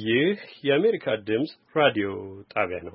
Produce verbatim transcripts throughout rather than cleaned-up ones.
ይህ የአሜሪካ ድምጽ ራዲዮ ጣቢያ ነው።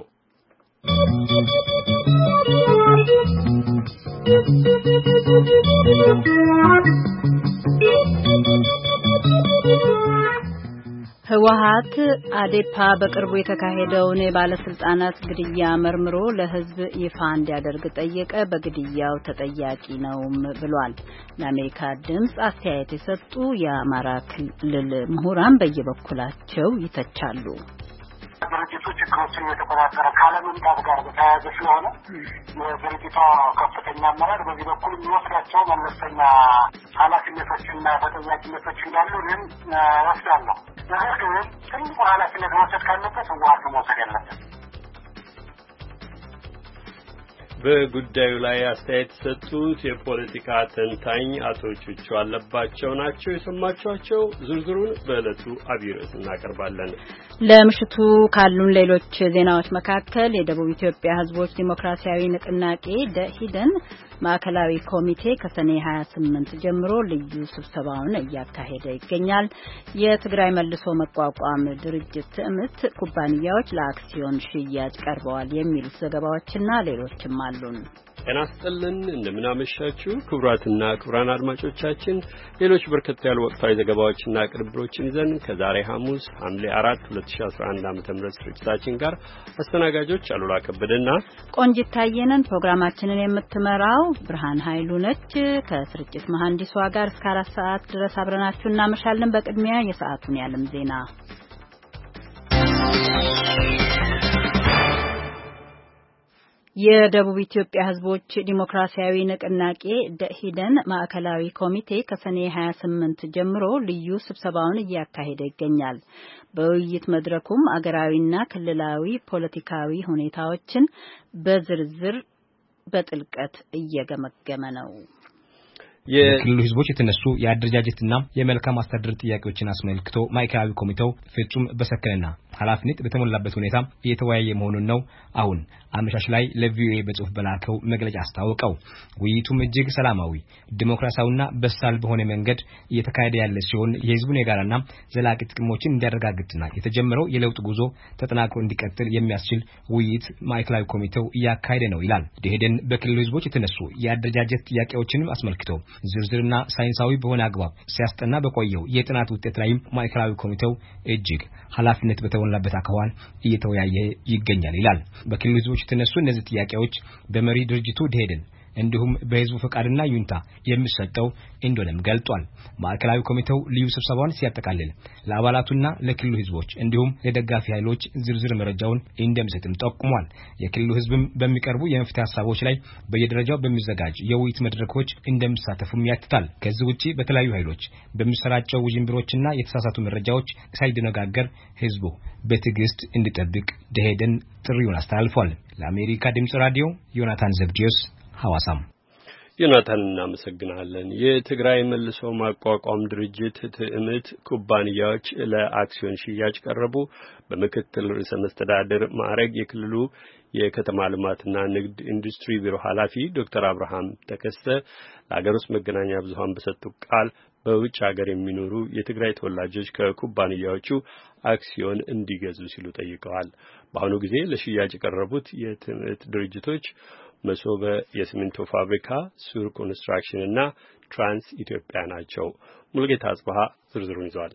ህወሓት አዴፓ በቅርቡ የተካሄደውን የባለስልጣናት ግድያ መርምሮ ለህዝብ ይፋ እንዲያደርግ ጠየቀ። በግድያው ተጠያቂ ነውም ብሏል። ለአሜሪካ ድምጽ አስተያየት የሰጡ የአማራ ክልል ምሁራን በየበኩላቸው ይተቻሉ። ድርጅቱ ችግሮችን የተቆጣጠረ ካለመምጣት ጋር በተያያዘ ስለሆነ የድርጅቱ ከፍተኛ አመራር በዚህ በኩል የሚወስዳቸው መለስተኛ ኃላፊነቶችና ተጠያቂነቶች እንዳሉ እኔም ወስዳለሁ። ነገር ግን ትልቁ ኃላፊነት መውሰድ ካለበት ህወሓት መውሰድ ያለበት። በጉዳዩ ላይ አስተያየት ሰጡት የፖለቲካ ተንታኝ አቶ ቹቹ አለባቸው ናቸው የሰማችኋቸው። ዝርዝሩን በዕለቱ አብይ ርዕስ እናቀርባለን። ለምሽቱ ካሉን ሌሎች ዜናዎች መካከል የደቡብ ኢትዮጵያ ህዝቦች ዲሞክራሲያዊ ንቅናቄ ደኢህዴን ማዕከላዊ ኮሚቴ ከሰኔ ሀያ ስምንት ጀምሮ ልዩ ስብሰባውን እያካሄደ ይገኛል። የትግራይ መልሶ መቋቋም ድርጅት ትዕምት ኩባንያዎች ለአክሲዮን ሽያጭ ቀርበዋል የሚሉት ዘገባዎችና ሌሎችም አሉን። ጤና ይስጥልን እንደምናመሻችሁ ክቡራትና ክቡራን አድማጮቻችን። ሌሎች በርከት ያሉ ወቅታዊ ዘገባዎችና ቅንብሮችን ይዘን ከዛሬ ሐሙስ ሐምሌ አራት ሁለት ሺህ አስራ አንድ ዓመተ ምህረት ስርጭታችን ጋር አስተናጋጆች አሉላ ከበደና ቆንጂት ታየነን። ፕሮግራማችንን የምትመራው ብርሃን ኃይሉ ነች። ከስርጭት መሐንዲሷ ጋር እስከ አራት ሰዓት ድረስ አብረናችሁ እናመሻለን። በቅድሚያ የሰዓቱን የዓለም ዜና። የደቡብ ኢትዮጵያ ህዝቦች ዲሞክራሲያዊ ንቅናቄ ደኢህዴን ማዕከላዊ ኮሚቴ ከሰኔ ሀያ ስምንት ጀምሮ ልዩ ስብሰባውን እያካሄደ ይገኛል። በውይይት መድረኩም አገራዊና ክልላዊ ፖለቲካዊ ሁኔታዎችን በዝርዝር በጥልቀት እየገመገመ ነው። የክልሉ ህዝቦች የተነሱ የአደረጃጀትና የመልካም አስተዳደር ጥያቄዎችን አስመልክቶ ማዕከላዊ ኮሚቴው ፍጹም በሰከነና ኃላፊነት በተሞላበት ሁኔታ እየተወያየ መሆኑን ነው አሁን አመሻሽ ላይ ለቪኦኤ በጽሁፍ በላከው መግለጫ አስታወቀው። ውይይቱም እጅግ ሰላማዊ ዲሞክራሲያዊና በሳል በሆነ መንገድ እየተካሄደ ያለ ሲሆን የህዝቡን የጋራና ዘላቂ ጥቅሞችን እንዲያረጋግጥና የተጀመረው የለውጥ ጉዞ ተጠናክሮ እንዲቀጥል የሚያስችል ውይይት ማዕከላዊ ኮሚቴው እያካሄደ ነው ይላል። ደኢህዴን በክልሉ ህዝቦች የተነሱ የአደረጃጀት ጥያቄዎችን አስመልክቶ ዝርዝርና ሳይንሳዊ በሆነ አግባብ ሲያስጠና በቆየው የጥናት ውጤት ላይ ማዕከላዊ ኮሚቴው እጅግ ኃላፊነት በተሞላበት አካዋን እየተወያየ ይገኛል ይላል። በክልሉ ህዝቦች የተነሱ እነዚህ ጥያቄዎች በመሪ ድርጅቱ ደኢህዴን እንዲሁም በህዝቡ ፈቃድና ይሁንታ የሚሰጠው እንደሆነም ገልጧል። ማዕከላዊ ኮሚቴው ልዩ ስብሰባውን ሲያጠቃልል ለአባላቱና ለክልሉ ህዝቦች እንዲሁም ለደጋፊ ኃይሎች ዝርዝር መረጃውን እንደሚሰጥም ጠቁሟል። የክልሉ ህዝብም በሚቀርቡ የመፍትሄ ሀሳቦች ላይ በየደረጃው በሚዘጋጅ የውይይት መድረኮች እንደሚሳተፉም ያትታል። ከዚህ ውጪ በተለያዩ ኃይሎች በሚሰራጨው ውዥንብሮችና የተሳሳቱ መረጃዎች ሳይደነጋገር ህዝቡ በትዕግስት እንዲጠብቅ ደኢህዴን ጥሪውን አስተላልፏል። ለአሜሪካ ድምጽ ራዲዮ ዮናታን ዘብዲዮስ ሐዋሳም። ዮናታን እናመሰግናለን። የትግራይ መልሶ ማቋቋም ድርጅት ትዕምት ኩባንያዎች ለአክሲዮን ሽያጭ ቀረቡ። በምክትል ርዕሰ መስተዳድር ማዕረግ የክልሉ የከተማ ልማትና ንግድ ኢንዱስትሪ ቢሮ ኃላፊ ዶክተር አብርሃም ተከስተ ለሀገር ውስጥ መገናኛ ብዙሃን በሰጡት ቃል በውጭ ሀገር የሚኖሩ የትግራይ ተወላጆች ከኩባንያዎቹ አክሲዮን እንዲገዙ ሲሉ ጠይቀዋል። በአሁኑ ጊዜ ለሽያጭ የቀረቡት የትዕምት ድርጅቶች መሶበ የሲሚንቶ ፋብሪካ፣ ሱር ኮንስትራክሽን እና ትራንስ ኢትዮጵያ ናቸው። ሙሉጌታ አጽባሃ ዝርዝሩን ይዟል።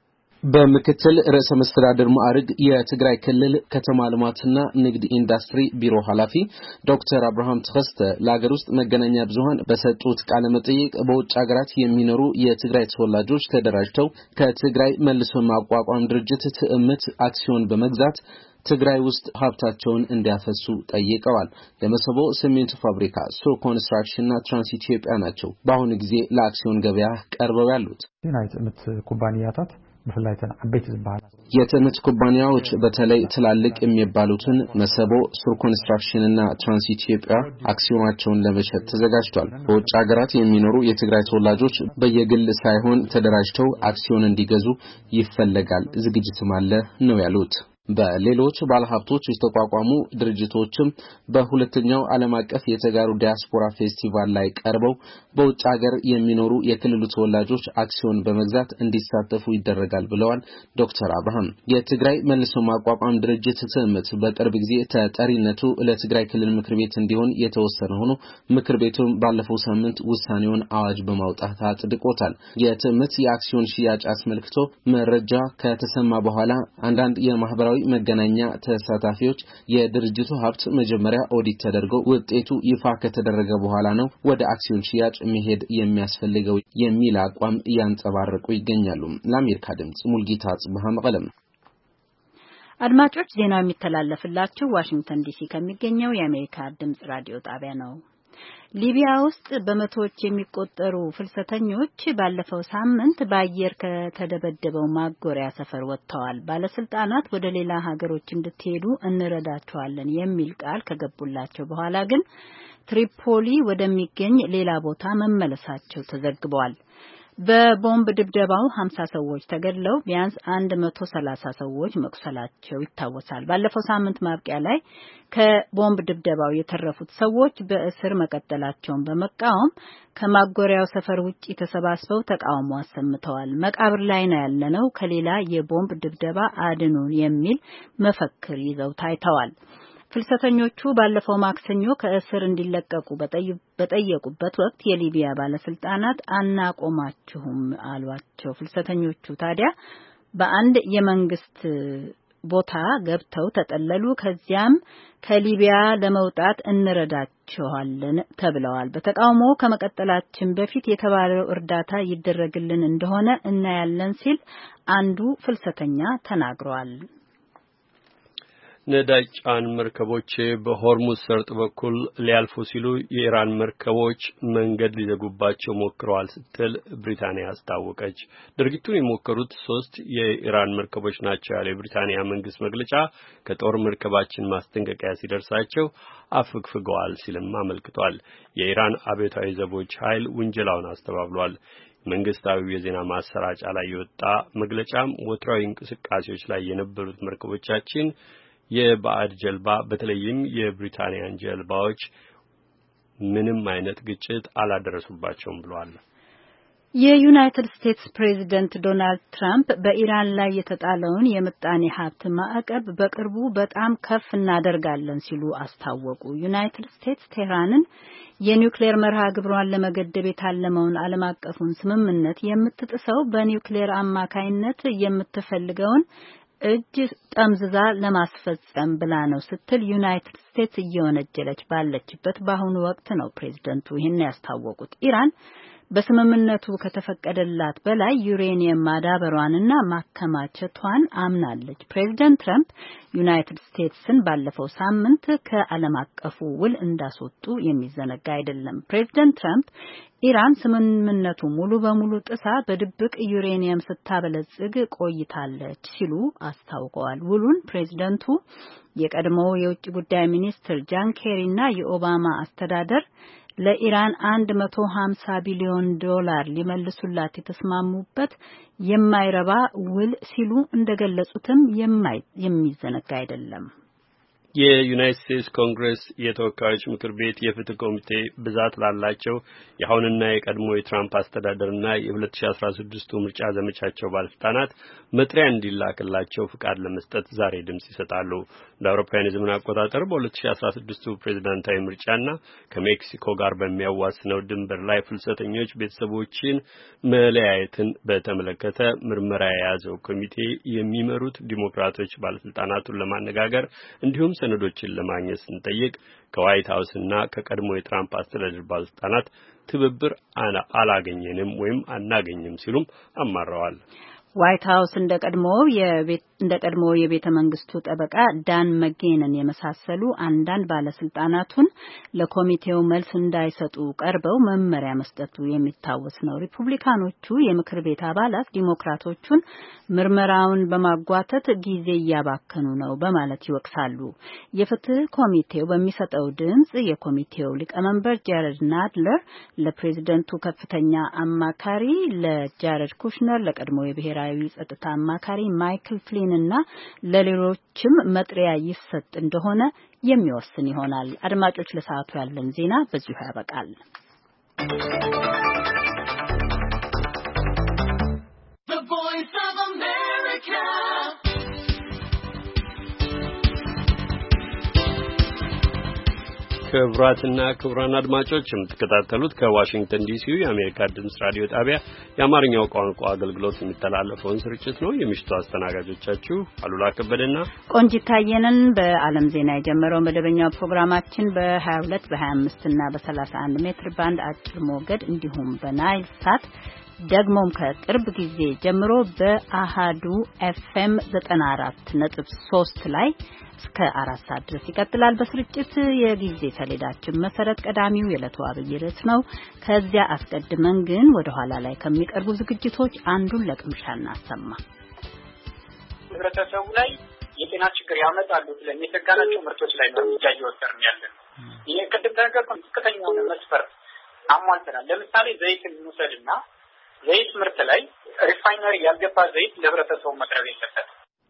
በምክትል ርዕሰ መስተዳድር ማዕረግ የትግራይ ክልል ከተማ ልማትና ንግድ ኢንዱስትሪ ቢሮ ኃላፊ ዶክተር አብርሃም ተከስተ ለሀገር ውስጥ መገናኛ ብዙሃን በሰጡት ቃለ መጠይቅ በውጭ ሀገራት የሚኖሩ የትግራይ ተወላጆች ተደራጅተው ከትግራይ መልሶ ማቋቋም ድርጅት ትዕምት አክሲዮን በመግዛት ትግራይ ውስጥ ሀብታቸውን እንዲያፈሱ ጠይቀዋል። የመሰቦ ሲሚንቶ ፋብሪካ፣ ሱር ኮንስትራክሽን እና ትራንስ ኢትዮጵያ ናቸው በአሁኑ ጊዜ ለአክሲዮን ገበያ ቀርበው ያሉት። የትዕምት ኩባንያታት በፍላይተን አበይት ዝባል የትዕምት ኩባንያዎች በተለይ ትላልቅ የሚባሉትን መሰቦ፣ ሱር ኮንስትራክሽን እና ትራንስ ኢትዮጵያ አክሲዮናቸውን ለመሸጥ ተዘጋጅቷል። በውጭ ሀገራት የሚኖሩ የትግራይ ተወላጆች በየግል ሳይሆን ተደራጅተው አክሲዮን እንዲገዙ ይፈለጋል። ዝግጅትም አለ ነው ያሉት። በሌሎች ባለሀብቶች የተቋቋሙ ድርጅቶችም በሁለተኛው ዓለም አቀፍ የተጋሩ ዲያስፖራ ፌስቲቫል ላይ ቀርበው በውጭ ሀገር የሚኖሩ የክልሉ ተወላጆች አክሲዮን በመግዛት እንዲሳተፉ ይደረጋል ብለዋል ዶክተር አብርሃም። የትግራይ መልሶ ማቋቋም ድርጅት ትዕምት በቅርብ ጊዜ ተጠሪነቱ ለትግራይ ክልል ምክር ቤት እንዲሆን የተወሰነ ሆኖ ምክር ቤቱም ባለፈው ሳምንት ውሳኔውን አዋጅ በማውጣት አጽድቆታል። የትዕምት የአክሲዮን ሽያጭ አስመልክቶ መረጃ ከተሰማ በኋላ አንዳንድ የማህበራዊ መገናኛ ተሳታፊዎች የድርጅቱ ሀብት መጀመሪያ ኦዲት ተደርጎ ውጤቱ ይፋ ከተደረገ በኋላ ነው ወደ አክሲዮን ሽያጭ መሄድ የሚያስፈልገው የሚል አቋም ያንጸባረቁ ይገኛሉ። ለአሜሪካ ድምጽ ሙልጌታ ጽብሃ መቀለም። አድማጮች ዜናው የሚተላለፍላችሁ ዋሽንግተን ዲሲ ከሚገኘው የአሜሪካ ድምጽ ራዲዮ ጣቢያ ነው። ሊቢያ ውስጥ በመቶዎች የሚቆጠሩ ፍልሰተኞች ባለፈው ሳምንት በአየር ከተደበደበው ማጎሪያ ሰፈር ወጥተዋል። ባለስልጣናት ወደ ሌላ ሀገሮች እንድትሄዱ እንረዳቸዋለን የሚል ቃል ከገቡላቸው በኋላ ግን ትሪፖሊ ወደሚገኝ ሌላ ቦታ መመለሳቸው ተዘግቧል። በቦምብ ድብደባው ሀምሳ ሰዎች ተገድለው ቢያንስ አንድ መቶ ሰላሳ ሰዎች መቁሰላቸው ይታወሳል። ባለፈው ሳምንት ማብቂያ ላይ ከቦምብ ድብደባው የተረፉት ሰዎች በእስር መቀጠላቸውን በመቃወም ከማጎሪያው ሰፈር ውጪ ተሰባስበው ተቃውሞ አሰምተዋል። መቃብር ላይ ነው ያለነው፣ ከሌላ የቦምብ ድብደባ አድኑን የሚል መፈክር ይዘው ታይተዋል። ፍልሰተኞቹ ባለፈው ማክሰኞ ከእስር እንዲለቀቁ በጠየቁበት ወቅት የሊቢያ ባለስልጣናት አናቆማችሁም አሏቸው። ፍልሰተኞቹ ታዲያ በአንድ የመንግስት ቦታ ገብተው ተጠለሉ። ከዚያም ከሊቢያ ለመውጣት እንረዳቸዋለን ተብለዋል። በተቃውሞ ከመቀጠላችን በፊት የተባለው እርዳታ ይደረግልን እንደሆነ እናያለን ሲል አንዱ ፍልሰተኛ ተናግሯል። ነዳጅ ጫን መርከቦች በሆርሙዝ ሰርጥ በኩል ሊያልፉ ሲሉ የኢራን መርከቦች መንገድ ሊዘጉባቸው ሞክረዋል ስትል ብሪታንያ አስታወቀች። ድርጊቱን የሞከሩት ሶስት የኢራን መርከቦች ናቸው ያለው የብሪታንያ መንግስት መግለጫ ከጦር መርከባችን ማስጠንቀቂያ ሲደርሳቸው አፍግፍገዋል ሲልም አመልክቷል። የኢራን አብዮታዊ ዘቦች ኃይል ውንጀላውን አስተባብሏል። መንግስታዊው የዜና ማሰራጫ ላይ የወጣ መግለጫም ወትራዊ እንቅስቃሴዎች ላይ የነበሩት መርከቦቻችን የባዕድ ጀልባ በተለይም የብሪታንያን ጀልባዎች ምንም አይነት ግጭት አላደረሱባቸውም ብለዋል። የዩናይትድ ስቴትስ ፕሬዚደንት ዶናልድ ትራምፕ በኢራን ላይ የተጣለውን የምጣኔ ሀብት ማዕቀብ በቅርቡ በጣም ከፍ እናደርጋለን ሲሉ አስታወቁ። ዩናይትድ ስቴትስ ቴህራንን የኒውክሌር መርሃ ግብሯን ለመገደብ የታለመውን ዓለም አቀፉን ስምምነት የምትጥሰው በኒውክሌር አማካይነት የምትፈልገውን እጅ ጠምዝዛ ለማስፈጸም ብላ ነው ስትል ዩናይትድ ስቴትስ እየወነጀለች ባለችበት በአሁኑ ወቅት ነው ፕሬዝደንቱ ይህን ያስታወቁት። ኢራን በስምምነቱ ከተፈቀደላት በላይ ዩሬኒየም ማዳበሯንና ማከማቸቷን አምናለች። ፕሬዝደንት ትራምፕ ዩናይትድ ስቴትስን ባለፈው ሳምንት ከዓለም አቀፉ ውል እንዳስወጡ የሚዘነጋ አይደለም። ፕሬዝደንት ትራምፕ ኢራን ስምምነቱ ሙሉ በሙሉ ጥሳ በድብቅ ዩሬኒየም ስታበለጽግ ቆይታለች ሲሉ አስታውቀዋል። ውሉን ፕሬዝደንቱ የቀድሞው የውጭ ጉዳይ ሚኒስትር ጃን ኬሪና የኦባማ አስተዳደር ለኢራን አንድ መቶ ሀምሳ ቢሊዮን ዶላር ሊመልሱላት የተስማሙበት የማይረባ ውል ሲሉ እንደገለጹትም የሚዘነጋ አይደለም። የዩናይትድ ስቴትስ ኮንግረስ የተወካዮች ምክር ቤት የፍትህ ኮሚቴ ብዛት ላላቸው የአሁንና የቀድሞ የትራምፕ አስተዳደርና የ2016ቱ ምርጫ ዘመቻቸው ባለስልጣናት መጥሪያ እንዲላክላቸው ፍቃድ ለመስጠት ዛሬ ድምጽ ይሰጣሉ። እንደ አውሮፓውያን የዘመን አቆጣጠር በ2016ቱ ፕሬዝዳንታዊ ምርጫና ከሜክሲኮ ጋር በሚያዋስነው ድንበር ላይ ፍልሰተኞች ቤተሰቦችን መለያየትን በተመለከተ ምርመራ የያዘው ኮሚቴ የሚመሩት ዲሞክራቶች ባለስልጣናቱን ለማነጋገር እንዲሁም ሰነዶችን ለማግኘት ስንጠይቅ ከዋይት ሃውስ እና ከቀድሞ የትራምፕ አስተዳደር ባለስልጣናት ትብብር አላገኘንም ወይም አናገኝም ሲሉም አማረዋል። ዋይት ሃውስ እንደቀድሞው የቤት እንደቀድሞው የቤተ መንግስቱ ጠበቃ ዳን መጌንን የመሳሰሉ አንዳንድ ባለስልጣናቱን ለኮሚቴው መልስ እንዳይሰጡ ቀርበው መመሪያ መስጠቱ የሚታወስ ነው። ሪፑብሊካኖቹ የምክር ቤት አባላት ዲሞክራቶቹን ምርመራውን በማጓተት ጊዜ እያባከኑ ነው በማለት ይወቅሳሉ። የፍትህ ኮሚቴው በሚሰጠው ድምጽ የኮሚቴው ሊቀመንበር ጃረድ ናድለር ለፕሬዝደንቱ ከፍተኛ አማካሪ ለጃረድ ኩሽነር ለቀድሞው የብሔራዊ ብሔራዊ ጸጥታ አማካሪ ማይክል ፍሊንና ለሌሎችም መጥሪያ ይሰጥ እንደሆነ የሚወስን ይሆናል። አድማጮች ለሰዓቱ ያለን ዜና በዚሁ ያበቃል። The Voice of America ክቡራትና ክቡራን አድማጮች የምትከታተሉት ከዋሽንግተን ዲሲ የአሜሪካ ድምጽ ራዲዮ ጣቢያ የአማርኛው ቋንቋ አገልግሎት የሚተላለፈውን ስርጭት ነው። የምሽቱ አስተናጋጆቻችሁ አሉላ ከበደና ቆንጂት ታየነን። በዓለም ዜና የጀመረው መደበኛው ፕሮግራማችን በ22 በ25 እና በ31 ሜትር ባንድ አጭር ሞገድ እንዲሁም በናይል ሳት ደግሞም ከቅርብ ጊዜ ጀምሮ በአሃዱ ኤፍኤም ዘጠና አራት ነጥብ ሶስት ላይ እስከ አራት ሰዓት ድረስ ይቀጥላል። በስርጭት የጊዜ ሰሌዳችን መሰረት ቀዳሚው የዕለቱ አብይ ርዕስ ነው። ከዚያ አስቀድመን ግን ወደ ኋላ ላይ ከሚቀርቡ ዝግጅቶች አንዱን ለቅምሻ እናሰማ። ህብረተሰቡ ላይ የጤና ችግር ያመጣሉ ብለን የተጋናቸው ምርቶች ላይ ነው እያየወሰርን ያለን። ይሄ ቅድም ነገር ከፍተኛው መስፈርት አሟልተናል። ለምሳሌ ዘይት እንውሰድና ዘይት ምርት ላይ ሪፋይነሪ ያልገባ ዘይት ለህብረተሰቡ መቅረብ የለበትም።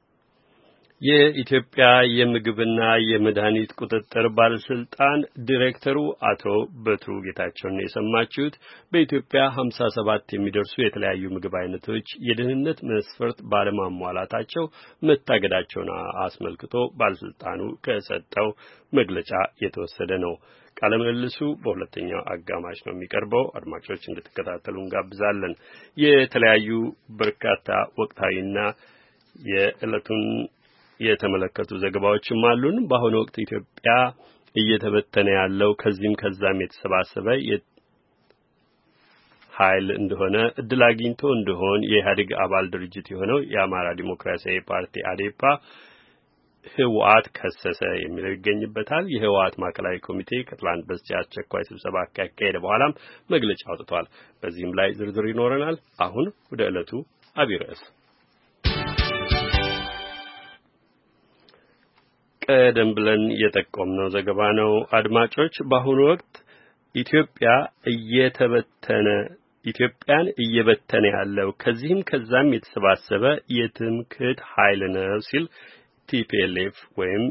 የኢትዮጵያ የምግብና የመድኃኒት ቁጥጥር ባለስልጣን ዲሬክተሩ አቶ በትሩ ጌታቸውን የሰማችሁት በኢትዮጵያ ሃምሳ ሰባት የሚደርሱ የተለያዩ ምግብ አይነቶች የደህንነት መስፈርት ባለማሟላታቸው መታገዳቸውን አስመልክቶ ባለስልጣኑ ከሰጠው መግለጫ የተወሰደ ነው። ቃለ ምልልሱ በሁለተኛው አጋማሽ ነው የሚቀርበው። አድማጮች እንድትከታተሉ እንጋብዛለን። የተለያዩ በርካታ ወቅታዊና የዕለቱን የተመለከቱ ዘገባዎችም አሉን። በአሁኑ ወቅት ኢትዮጵያ እየተበተነ ያለው ከዚህም ከዛም የተሰባሰበ ኃይል እንደሆነ እድል አግኝቶ እንደሆነ የኢህአዴግ አባል ድርጅት የሆነው የአማራ ዲሞክራሲያዊ ፓርቲ አዴፓ ህወሓት ከሰሰ የሚለው ይገኝበታል። የህወሓት ማዕከላዊ ኮሚቴ ከትላንት በስቲያ አስቸኳይ ስብሰባ ካካሄደ በኋላም መግለጫ አውጥቷል። በዚህም ላይ ዝርዝር ይኖረናል። አሁን ወደ ዕለቱ አብይ ርዕስ ቀደም ብለን የጠቆምነው ዘገባ ነው። አድማጮች በአሁኑ ወቅት ኢትዮጵያ እየተበተነ ኢትዮጵያን እየበተነ ያለው ከዚህም ከዛም የተሰባሰበ የትምክህት ኃይል ነው ሲል ቲፒኤልኤፍ ወይም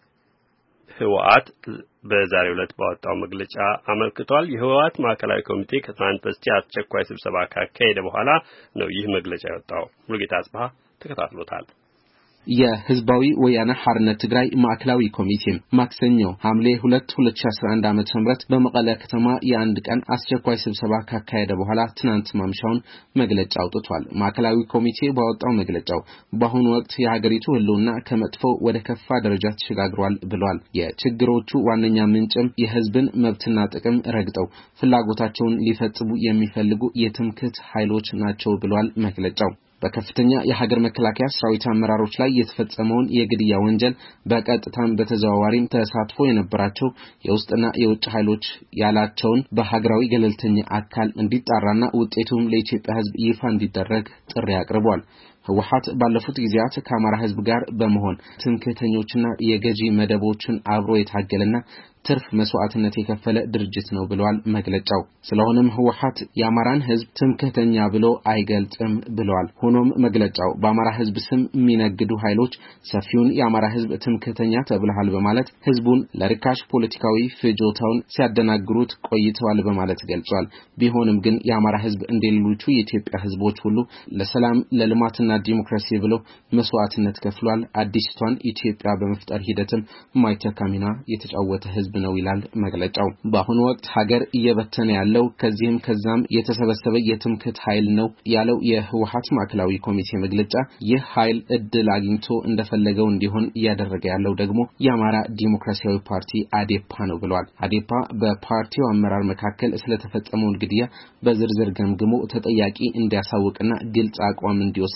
ህወሓት በዛሬው ዕለት ባወጣው መግለጫ አመልክቷል። የህወሓት ማዕከላዊ ኮሚቴ ከትናንት በስቲያ አስቸኳይ ስብሰባ ካካሄደ በኋላ ነው ይህ መግለጫ የወጣው። ሙሉጌታ አጽባህ ተከታትሎታል። የህዝባዊ ወያነ ሓርነት ትግራይ ማዕከላዊ ኮሚቴ ማክሰኞ ሐምሌ ሁለት ሁለት ሺህ አስራ አንድ ዓመተ ምህረት በመቀለ ከተማ የአንድ ቀን አስቸኳይ ስብሰባ ካካሄደ በኋላ ትናንት ማምሻውን መግለጫ አውጥቷል። ማዕከላዊ ኮሚቴ ባወጣው መግለጫው በአሁኑ ወቅት የሀገሪቱ ህልውና ከመጥፎ ወደ ከፋ ደረጃ ተሸጋግሯል ብሏል። የችግሮቹ ዋነኛ ምንጭም የህዝብን መብትና ጥቅም ረግጠው ፍላጎታቸውን ሊፈጽሙ የሚፈልጉ የትምክህት ኃይሎች ናቸው ብሏል መግለጫው። በከፍተኛ የሀገር መከላከያ ሰራዊት አመራሮች ላይ የተፈጸመውን የግድያ ወንጀል በቀጥታም በተዘዋዋሪም ተሳትፎ የነበራቸው የውስጥና የውጭ ኃይሎች ያላቸውን በሀገራዊ ገለልተኛ አካል እንዲጣራና ውጤቱም ለኢትዮጵያ ህዝብ ይፋ እንዲደረግ ጥሪ አቅርቧል። ህወሓት ባለፉት ጊዜያት ከአማራ ህዝብ ጋር በመሆን ትምክህተኞችና የገዢ መደቦችን አብሮ የታገለና ትርፍ መስዋዕትነት የከፈለ ድርጅት ነው ብለዋል መግለጫው። ስለሆነም ህወሓት የአማራን ህዝብ ትምክህተኛ ብሎ አይገልጽም ብለዋል። ሆኖም መግለጫው በአማራ ህዝብ ስም የሚነግዱ ኃይሎች ሰፊውን የአማራ ህዝብ ትምክህተኛ ተብለሃል በማለት ህዝቡን ለርካሽ ፖለቲካዊ ፍጆታውን ሲያደናግሩት ቆይተዋል በማለት ገልጿል። ቢሆንም ግን የአማራ ህዝብ እንደሌሎቹ የኢትዮጵያ ህዝቦች ሁሉ ለሰላም ለልማትና ዲሞክራሲ ብሎ መስዋዕትነት ከፍሏል። አዲስቷን ኢትዮጵያ በመፍጠር ሂደትም ማይተካ ሚና የተጫወተ ህዝብ ነው ይላል መግለጫው። በአሁኑ ወቅት ሀገር እየበተነ ያለው ከዚህም ከዛም የተሰበሰበ የትምክህት ኃይል ነው ያለው የህወሓት ማዕከላዊ ኮሚቴ መግለጫ ይህ ኃይል እድል አግኝቶ እንደፈለገው እንዲሆን እያደረገ ያለው ደግሞ የአማራ ዲሞክራሲያዊ ፓርቲ አዴፓ ነው ብሏል። አዴፓ በፓርቲው አመራር መካከል ስለተፈጸመው ግድያ በዝርዝር ገምግሞ ተጠያቂ እንዲያሳውቅና ግልጽ አቋም እንዲወስድ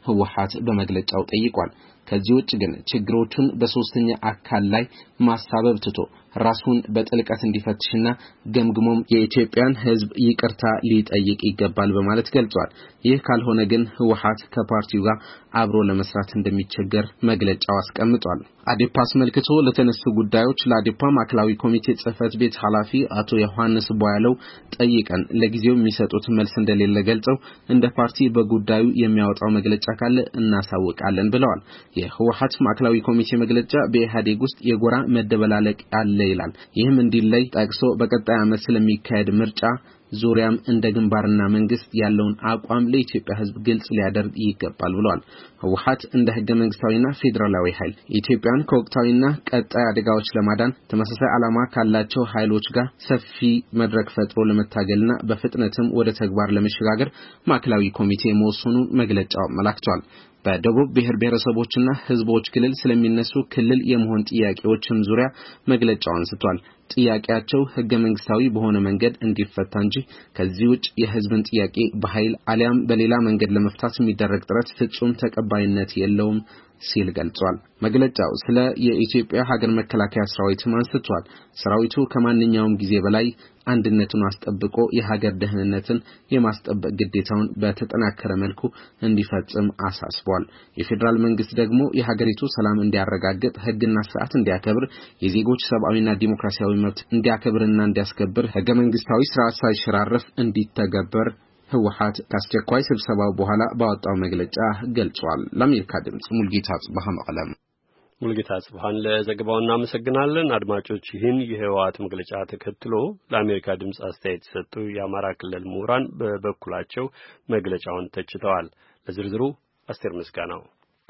ህወሓት በመግለጫው ጠይቋል። ከዚህ ውጭ ግን ችግሮቹን በሶስተኛ አካል ላይ ማሳበብ ትቶ ራሱን በጥልቀት እንዲፈትሽና ገምግሞም የኢትዮጵያን ህዝብ ይቅርታ ሊጠይቅ ይገባል በማለት ገልጿል። ይህ ካልሆነ ግን ህወሓት ከፓርቲው ጋር አብሮ ለመስራት እንደሚቸገር መግለጫው አስቀምጧል። አዴፓ አስመልክቶ ለተነሱ ጉዳዮች ለአዴፓ ማዕከላዊ ኮሚቴ ጽህፈት ቤት ኃላፊ አቶ ዮሐንስ ቦያለው ጠይቀን ለጊዜው የሚሰጡት መልስ እንደሌለ ገልጸው እንደ ፓርቲ በጉዳዩ የሚያወጣው መግለጫ ካለ እናሳውቃለን ብለዋል። የህወሓት ማዕከላዊ ኮሚቴ መግለጫ በኢህአዴግ ውስጥ የጎራ መደበላለቅ አለ ይላል። ይህም እንዲለይ ጠቅሶ በቀጣይ ዓመት ስለሚካሄድ ምርጫ ዙሪያም እንደ ግንባርና መንግስት ያለውን አቋም ለኢትዮጵያ ህዝብ ግልጽ ሊያደርግ ይገባል ብለዋል። ህወሓት እንደ ህገ መንግስታዊና ፌደራላዊ ኃይል ኢትዮጵያን ከወቅታዊና ቀጣይ አደጋዎች ለማዳን ተመሳሳይ ዓላማ ካላቸው ኃይሎች ጋር ሰፊ መድረክ ፈጥሮ ለመታገልና በፍጥነትም ወደ ተግባር ለመሸጋገር ማዕከላዊ ኮሚቴ መወሰኑን መግለጫው አመላክቷል። በደቡብ ብሔር ብሔረሰቦችና ህዝቦች ክልል ስለሚነሱ ክልል የመሆን ጥያቄዎችም ዙሪያ መግለጫው አንስቷል። ጥያቄያቸው ህገ መንግስታዊ በሆነ መንገድ እንዲፈታ እንጂ ከዚህ ውጭ የህዝብን ጥያቄ በኃይል አሊያም በሌላ መንገድ ለመፍታት የሚደረግ ጥረት ፍጹም ተቀባይነት የለውም ሲል ገልጿል። መግለጫው ስለ የኢትዮጵያ ሀገር መከላከያ ሰራዊት አንስቷል። ሰራዊቱ ከማንኛውም ጊዜ በላይ አንድነቱን አስጠብቆ የሀገር ደህንነትን የማስጠበቅ ግዴታውን በተጠናከረ መልኩ እንዲፈጽም አሳስቧል። የፌደራል መንግስት ደግሞ የሀገሪቱ ሰላም እንዲያረጋግጥ ህግና ስርዓት እንዲያከብር የዜጎች ሰብአዊና ዲሞክራሲያዊ መብት እንዲያከብርና እንዲያስከብር ህገ መንግስታዊ ስርዓት ሳይሸራረፍ እንዲተገበር ህወሓት ከአስቸኳይ ስብሰባው በኋላ ባወጣው መግለጫ ገልጿል። ለአሜሪካ ድምጽ ሙልጌታ ጽባህ መቀለም። ሙልጌታ ጽባህን ለዘገባው እናመሰግናለን። አድማጮች ይህን የህወሓት መግለጫ ተከትሎ ለአሜሪካ ድምጽ አስተያየት ሰጡ የአማራ ክልል ምሁራን በበኩላቸው መግለጫውን ተችተዋል። ለዝርዝሩ አስቴር ምስጋናው።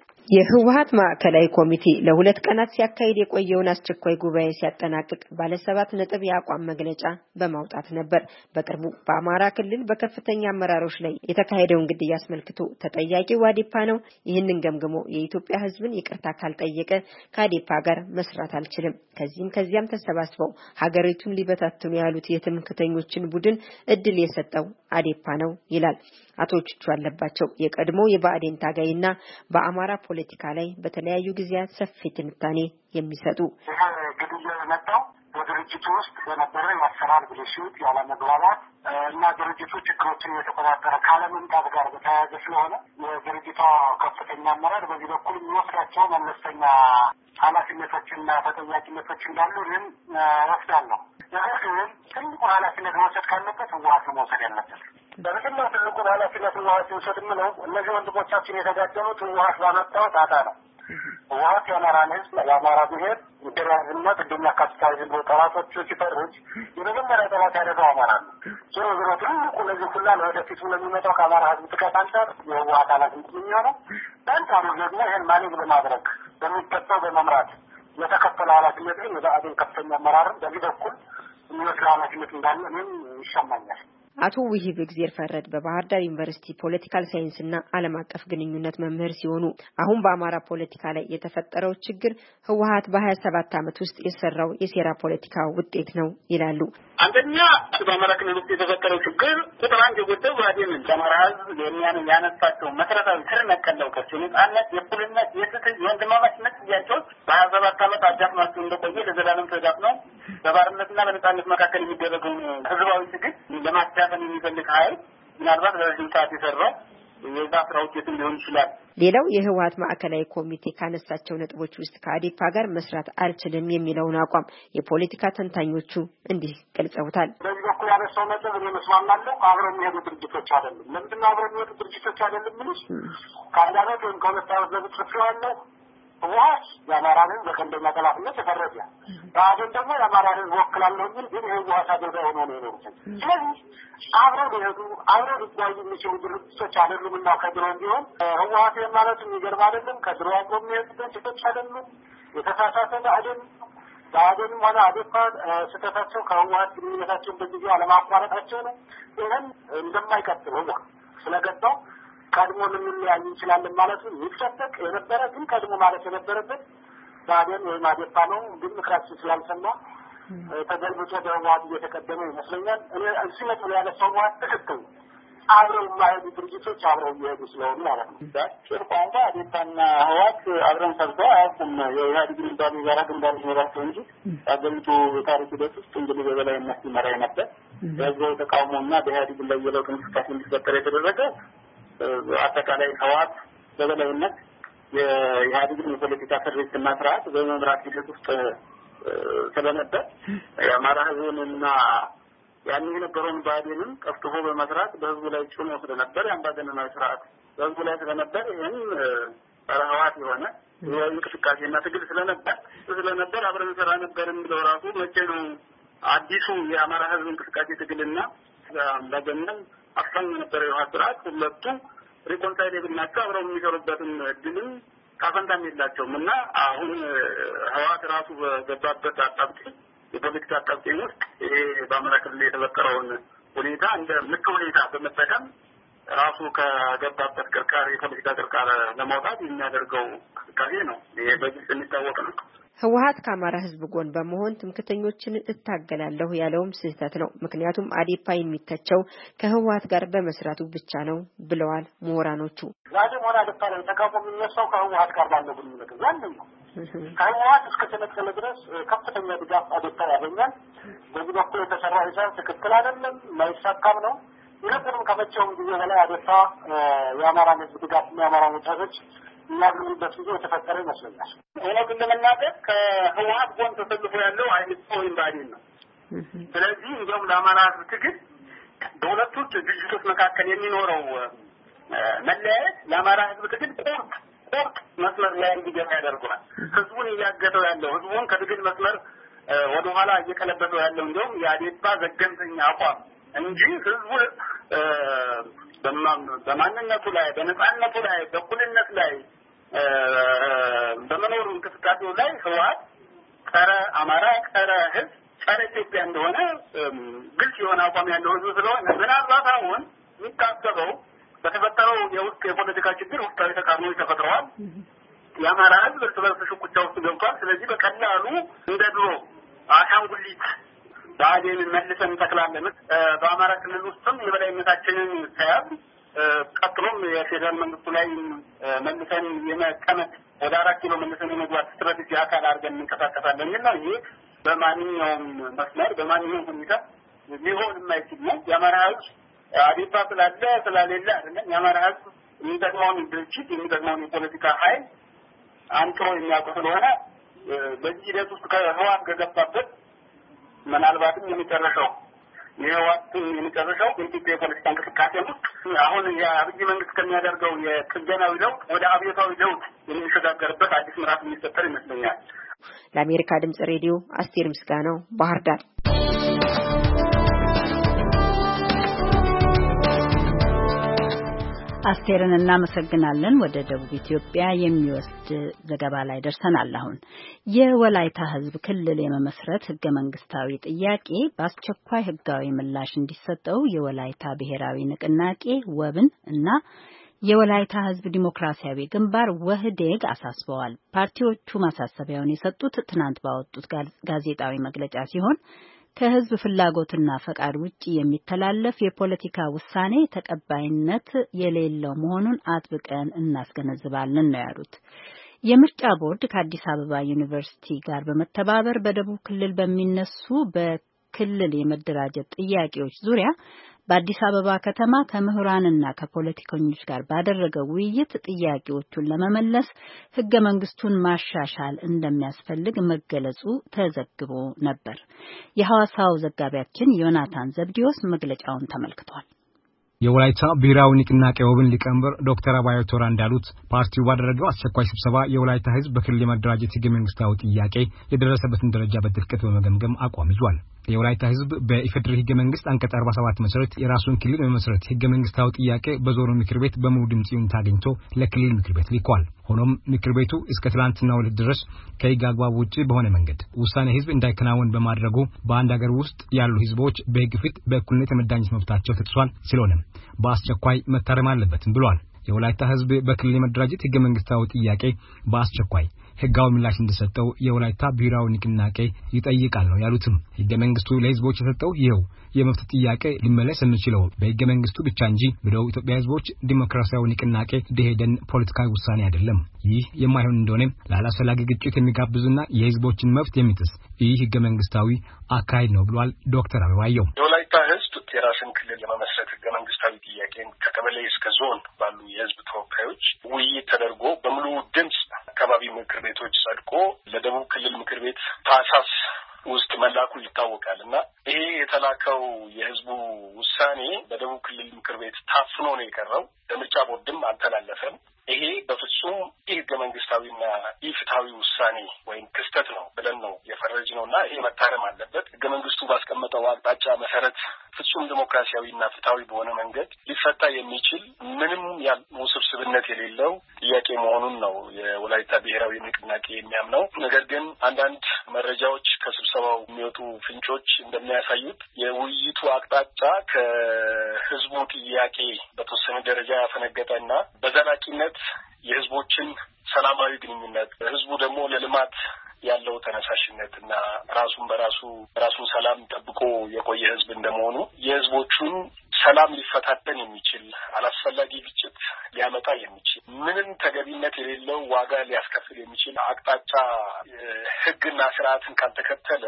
የህወሓት ማዕከላዊ ኮሚቴ ለሁለት ቀናት ሲያካሂድ የቆየውን አስቸኳይ ጉባኤ ሲያጠናቅቅ ባለ ሰባት ነጥብ የአቋም መግለጫ በማውጣት ነበር። በቅርቡ በአማራ ክልል በከፍተኛ አመራሮች ላይ የተካሄደውን ግድያ አስመልክቶ ተጠያቂው አዴፓ ነው። ይህንን ገምግሞ የኢትዮጵያ ህዝብን ይቅርታ ካልጠየቀ ከአዴፓ ጋር መስራት አልችልም፣ ከዚህም ከዚያም ተሰባስበው ሀገሪቱን ሊበታትኑ ያሉት የትምክህተኞችን ቡድን እድል የሰጠው አዴፓ ነው ይላል። አቶ ቹቹ አለባቸው የቀድሞ የብአዴን ታጋይና በአማራ ፖለቲካ ላይ በተለያዩ ጊዜያት ሰፊ ትንታኔ የሚሰጡ ግድያ የመጣው በድርጅቱ ውስጥ በነበረ የአሰራር ብልሽት፣ ያለመግባባት እና ድርጅቱ ችግሮችን የተቆጣጠረ ካለመምጣት ጋር በተያያዘ ስለሆነ የድርጅቷ ከፍተኛ አመራር በዚህ በኩል የሚወስዳቸው መለስተኛ ኃላፊነቶችና ተጠያቂነቶች እንዳሉ እኔም ወስዳለሁ። ነገር ግን ትልቁ ኃላፊነት መውሰድ ካለበት ህወሓት መውሰድ ያለበት በመጀመሪያ ትልቁን ኃላፊነት ህወሓት ይውሰድ የምለው እነዚህ ወንድሞቻችን የተጋደሉት ህወሓት ባመጣው ጣጣ ነው። ህወሓት የአማራን ህዝብ የአማራ ብሔር ኢምፔሪያሊዝምና ቅድም ካፒታሊዝም ጠላቶቹ ሲፈርጅ የመጀመሪያ ጠላት ያደረገው አማራ ነው። ዞሮ ዞሮ ትልቁ ለዚህ ሁላ ለወደፊቱ ለሚመጣው ከአማራ ህዝብ ጥቃት አንጻር የህወሓት ኃላፊነት የሚሆነው በአንጻሩ ደግሞ ይህን ማኔጅ በማድረግ በሚገባው በመምራት የተከፈለ ኃላፊነት ግን የብአዴን ከፍተኛ አመራርን በዚህ በኩል የሚወስድ ኃላፊነት እንዳለ እኔም ይሰማኛል። አቶ ውሂብ እግዚአብሔር ፈረድ በባህር ዳር ዩኒቨርሲቲ ፖለቲካል ሳይንስና ዓለም አቀፍ ግንኙነት መምህር ሲሆኑ አሁን በአማራ ፖለቲካ ላይ የተፈጠረው ችግር ህወሓት በሀያ ሰባት ዓመት ውስጥ የሰራው የሴራ ፖለቲካ ውጤት ነው ይላሉ። አንደኛ በአማራ ክልል ውስጥ የተፈጠረው ችግር ቁጥር አንድ የጎደለው ብአዴን የአማራ ህዝብ የሚያነ ያነሳቸው መሰረታዊ ስር ነቀል ለውጦች የነጻነት፣ የእኩልነት፣ የፍትህ፣ የወንድማማችነት ጥያቄዎች በሀያ ሰባት ዓመት አዳፍናቸው እንደቆየ ለዘላለም ተዳፍነው በባርነትና በነጻነት መካከል የሚደረገውን ህዝባዊ ትግል ለማዳፈን የሚፈልግ ኃይል ምናልባት ለረጅም ሰዓት የሰራው የዛ ስራ ውጤት ሊሆን ይችላል። ሌላው የህወሓት ማዕከላዊ ኮሚቴ ካነሳቸው ነጥቦች ውስጥ ከአዴፓ ጋር መስራት አልችልም የሚለውን አቋም የፖለቲካ ተንታኞቹ እንዲህ ገልጸውታል። በዚህ በኩል ያነሳው ነጥብ እኔ መስማማለሁ። አብረው የሚሄዱ ድርጅቶች አይደሉም። ለምንድን ነው አብረው የሚሄዱ ድርጅቶች አይደሉም? ምንስ ከአንድ ዓመት ወይም ከሁለት ዓመት በፊት ጽፌዋለሁ። ህወሓት የአማራን ህዝብ በቀንደኛ ጠላትነት የፈረጀ ብአዴን ደግሞ የአማራን ህዝብ ወክላለሁ የሚል ግን የህወሓት አገልጋይ ሆኖ ነው የኖሩት። ስለዚህ አብረው ሊሄዱ አብረው ሊጓዙ የሚችሉ ድርጅቶች አይደሉም እና ከድሮ እንዲሆን ህወሓት ማለት የሚገርም አይደለም። ከድሮ አብረው የሚሄዱ ድርጅቶች አይደሉም። የተሳሳተ ብአዴን ብአዴንም ሆነ አዴፓ ስህተታቸው ከህወሓት ግንኙነታቸውን በጊዜ አለማቋረጣቸው ነው። ይህን እንደማይቀጥል ህወሓት ስለገባው ቀድሞ ልንለያይ እንችላለን ማለቱ ይፈጠቅ የነበረ ግን ቀድሞ ማለት የነበረበት ብአዴን ወይም አዴፓ ነው። ግን ምክራችን ስላልሰማ ተገልብጦ በህወሓት እየተቀደመ ይመስለኛል። እኔ እዚህ ነጥብ ያነሳው ህወሓት ትክክል አብረው የማይሄዱ ድርጅቶች አብረው እየሄዱ ስለሆኑ ማለት ነው። ዳጭር ቋንቋ አዴታና ህዋት አብረን ሰርተው አያውቁም። የኢህአዴግ ግንባር ጋራ ግንባር ይኖራቸው እንጂ አገሪቱ የታሪክ ሂደት ውስጥ እንግዲህ በበላይነት ይመራ ነበር። በዛው ተቃውሞና በኢህአዴግ ላይ የለውጥ እንቅስቃሴ እንዲፈጠር የተደረገ አጠቃላይ ህዋት በበላይነት የኢህአዴግን የፖለቲካ ስርዓትና ስርዓት በመምራት ሂደት ውስጥ ስለነበር የአማራ ህዝብንና ያን የነበረውን ባዴንን ቀፍቶ በመስራት በህዝቡ ላይ ጭኖ ስለነበር የአምባገነናዊ ስርዓት በህዝቡ ላይ ስለነበር ይህን ህዋት የሆነ እንቅስቃሴና ትግል ስለነበር ስለነበር አብረን ሰራ ነበር የሚለው ራሱ መቼ ነው አዲሱ የአማራ ህዝብ እንቅስቃሴ ትግልና አምባገነን አፈን የነበረ የህዋት ስርዓት ሁለቱ ሪኮንሳይሌብል ናቸው። አብረው የሚሰሩበትን እድልም ካፈንታም የላቸውም እና አሁን ህዋት ራሱ በገባበት አጣብቂኝ የፖለቲካ አጣብቂኝ ውስጥ ይሄ በአማራ ክልል የተፈጠረውን ሁኔታ እንደ ምቹ ሁኔታ በመጠቀም ራሱ ከገባበት ቅርቃር የፖለቲካ ቅርቃር ለማውጣት የሚያደርገው እንቅስቃሴ ነው። ይሄ በግልጽ የሚታወቅ ነው። ህወሓት ከአማራ ህዝብ ጎን በመሆን ትምክተኞችን እታገላለሁ ያለውም ስህተት ነው። ምክንያቱም አዴፓ የሚተቸው ከህወሓት ጋር በመስራቱ ብቻ ነው ብለዋል ምሁራኖቹ። ዛሬ ሞራ አዴፓ ላይ ተቃውሞ የሚነሳው ከህወሓት ጋር ባለው ግንኙነት ያንን ነው። ከህወሓት እስከ ተነጠለ ድረስ ከፍተኛ ድጋፍ አዴፓ ያገኛል። በዚህ በኩል የተሰራው ሂሳብ ትክክል አይደለም፣ ማይሳካም ነው። ይልቁንም ከመቼውም ጊዜ በላይ አዴፓ የአማራ ህዝብ ድጋፍ የአማራ ወጣቶች የሚያገኙበት ጊዜ የተፈጠረ ይመስለኛል። እውነቱን ለመናገር ከህወሓት ጎን ተሰልፎ ያለው አይነት ወይም ባዴን ነው። ስለዚህ እንዲያውም ለአማራ ህዝብ ትግል በሁለቱ ድርጅቶች መካከል የሚኖረው መለያየት ለአማራ ህዝብ ትግል ቁርጥ ቁርጥ መስመር ላይ እንዲገባ ያደርገዋል። ህዝቡን እያገተው ያለው ህዝቡን ከትግል መስመር ወደ ኋላ እየቀለበተው ያለው እንዲያውም የአዴፓ ዘገምተኛ አቋም እንጂ ህዝቡ በማንነቱ ላይ በነጻነቱ ላይ በእኩልነት ላይ በመኖሩ እንቅስቃሴው ላይ ህወሓት ጸረ አማራ ጸረ ህዝብ ጸረ ኢትዮጵያ እንደሆነ ግልጽ የሆነ አቋም ያለው ህዝብ ስለሆነ ምናልባት አሁን የሚታሰበው በተፈጠረው የውስጥ የፖለቲካ ችግር ውስጣዊ ተቃርኖች ተፈጥረዋል። የአማራ ህዝብ እርስ በርስ ሽኩቻ ውስጥ ገብቷል። ስለዚህ በቀላሉ እንደ ድሮ አሻንጉሊት ባዴንን መልሰን እንተክላለን በአማራ ክልል ውስጥም የበላይነታችንን ሳያብ ቀጥሎም የፌደራል መንግስቱ ላይ መልሰን የመቀመጥ ወደ አራት ኪሎ መልሰን የመግባት ስትራቴጂ አካል አድርገን እንንቀሳቀሳለን እና ይሄ በማንኛውም መስመር በማንኛውም ሁኔታ ሊሆን የማይችል ነው። የአማራ ህዝብ አዴፓ ስላለ ስላሌለ አይደለም። የአማራ ህዝብ የሚጠቅመውን ድርጅት የሚጠቅመውን የፖለቲካ ኃይል አንጥሮ የሚያውቁ ስለሆነ በዚህ ሂደት ውስጥ ከህወሓት ከገባበት ምናልባትም የሚጨረሻው የህወሓት የሚጨረሻው የኢትዮጵያ የፖለቲካ እንቅስቃሴ ውስጥ አሁን የአብይ መንግስት ከሚያደርገው የጥገናዊ ለውጥ ወደ አብዮታዊ ለውጥ የሚሸጋገርበት አዲስ ምዕራፍ የሚፈጠር ይመስለኛል። ለአሜሪካ ድምጽ ሬዲዮ አስቴር ምስጋናው ባህር ዳር። አስቴርን እናመሰግናለን። ወደ ደቡብ ኢትዮጵያ የሚወስድ ዘገባ ላይ ደርሰናል። አሁን የወላይታ ህዝብ ክልል የመመስረት ህገ መንግስታዊ ጥያቄ በአስቸኳይ ህጋዊ ምላሽ እንዲሰጠው የወላይታ ብሔራዊ ንቅናቄ ወብን እና የወላይታ ህዝብ ዲሞክራሲያዊ ግንባር ወህዴግ አሳስበዋል። ፓርቲዎቹ ማሳሰቢያውን የሰጡት ትናንት ባወጡት ጋዜጣዊ መግለጫ ሲሆን ከህዝብ ፍላጎትና ፈቃድ ውጪ የሚተላለፍ የፖለቲካ ውሳኔ ተቀባይነት የሌለው መሆኑን አጥብቀን እናስገነዝባለን ነው ያሉት። የምርጫ ቦርድ ከአዲስ አበባ ዩኒቨርሲቲ ጋር በመተባበር በደቡብ ክልል በሚነሱ በክልል የመደራጀት ጥያቄዎች ዙሪያ በአዲስ አበባ ከተማ ከምሁራንና ከፖለቲከኞች ጋር ባደረገው ውይይት ጥያቄዎቹን ለመመለስ ህገ መንግስቱን ማሻሻል እንደሚያስፈልግ መገለጹ ተዘግቦ ነበር። የሐዋሳው ዘጋቢያችን ዮናታን ዘብዲዮስ መግለጫውን ተመልክቷል። የወላይታ ብሔራዊ ንቅናቄ ወብን ሊቀመንበር ዶክተር አባዮ ቶራ እንዳሉት ፓርቲው ባደረገው አስቸኳይ ስብሰባ የወላይታ ህዝብ በክልል የመደራጀት ህገ መንግስታዊ ጥያቄ የደረሰበትን ደረጃ በጥልቀት በመገምገም አቋም ይዟል። የወላይታ ህዝብ በኢፌዴሪ ህገ መንግስት አንቀጽ አርባ ሰባት መሰረት የራሱን ክልል መመስረት ህገ መንግስታዊ ጥያቄ በዞኑ ምክር ቤት በሙሉ ድምጽ ታገኝቶ ለክልል ምክር ቤት ልኳል። ሆኖም ምክር ቤቱ እስከ ትላንትናው ዕለት ድረስ ከህግ አግባብ ውጪ በሆነ መንገድ ውሳኔ ህዝብ እንዳይከናወን በማድረጉ በአንድ ሀገር ውስጥ ያሉ ህዝቦች በህግ ፊት በእኩልነት የመዳኘት መብታቸው ተጥሷል። ስለሆነም በአስቸኳይ መታረም አለበትም ብሏል። የወላይታ ህዝብ በክልል መደራጀት ህገ መንግስታዊ ጥያቄ በአስቸኳይ ህጋዊ ምላሽ እንዲሰጠው የወላይታ ብሔራዊ ንቅናቄ ይጠይቃል ነው ያሉትም። ህገ መንግስቱ ለህዝቦች የሰጠው ይኸው የመብት ጥያቄ ሊመለስ የሚችለው በህገ መንግስቱ ብቻ እንጂ በደቡብ ኢትዮጵያ ህዝቦች ዲሞክራሲያዊ ንቅናቄ ደኢህዴን ፖለቲካዊ ውሳኔ አይደለም። ይህ የማይሆን እንደሆነ ላላስፈላጊ ግጭት የሚጋብዝና የህዝቦችን መብት የሚጥስ ይህ ህገ መንግስታዊ አካሄድ ነው ብሏል ዶክተር አበባየሁ። የወላይታ ህዝብ የራስን ክልል ለመመስረት ህገ መንግስታዊ ጥያቄን ከቀበሌ እስከ ዞን ባሉ የህዝብ ተወካዮች ውይይት ተደርጎ በሙሉ ድምጽ አካባቢ ምክር ቤቶች ጸድቆ ለደቡብ ክልል ምክር ቤት ታህሳስ ውስጥ መላኩ ይታወቃልና ይሄ የተላከው የህዝቡ ውሳኔ በደቡብ ክልል ምክር ቤት ታፍኖ ነው የቀረው። በምርጫ ቦርድም አልተላለፈም። ይሄ በፍጹም ህገ መንግስታዊና ኢፍትሃዊ ውሳኔ ወይም ክስተት ነው ብለን ነው የፈረጅነውና ይሄ መታረም አለበት። ህገ መንግስቱ ባስቀመጠው አቅጣጫ መሰረት ፍጹም ዲሞክራሲያዊና ፍትሃዊ በሆነ መንገድ ሊፈታ የሚችል ምንም ያል ውስብስብነት የሌለው ጥያቄ መሆኑን ነው የወላይታ ብሔራዊ ንቅናቄ የሚያምነው። ነገር ግን አንዳንድ መረጃዎች ከስብሰባው የሚወጡ ፍንጮች እንደሚያሳዩት የውይይቱ አቅጣጫ ከህዝቡ ጥያቄ በተወሰነ ደረጃ ያፈነገጠና በዘላቂነት የህዝቦችን ሰላማዊ ግንኙነት ህዝቡ ደግሞ ለልማት ያለው ተነሳሽነትና ራሱን በራሱ ራሱን ሰላም ጠብቆ የቆየ ህዝብ እንደመሆኑ የህዝቦቹን ሰላም ሊፈታተን የሚችል አላስፈላጊ ግጭት ሊያመጣ የሚችል ምንም ተገቢነት የሌለው ዋጋ ሊያስከፍል የሚችል አቅጣጫ ህግና ስርዓትን ካልተከተለ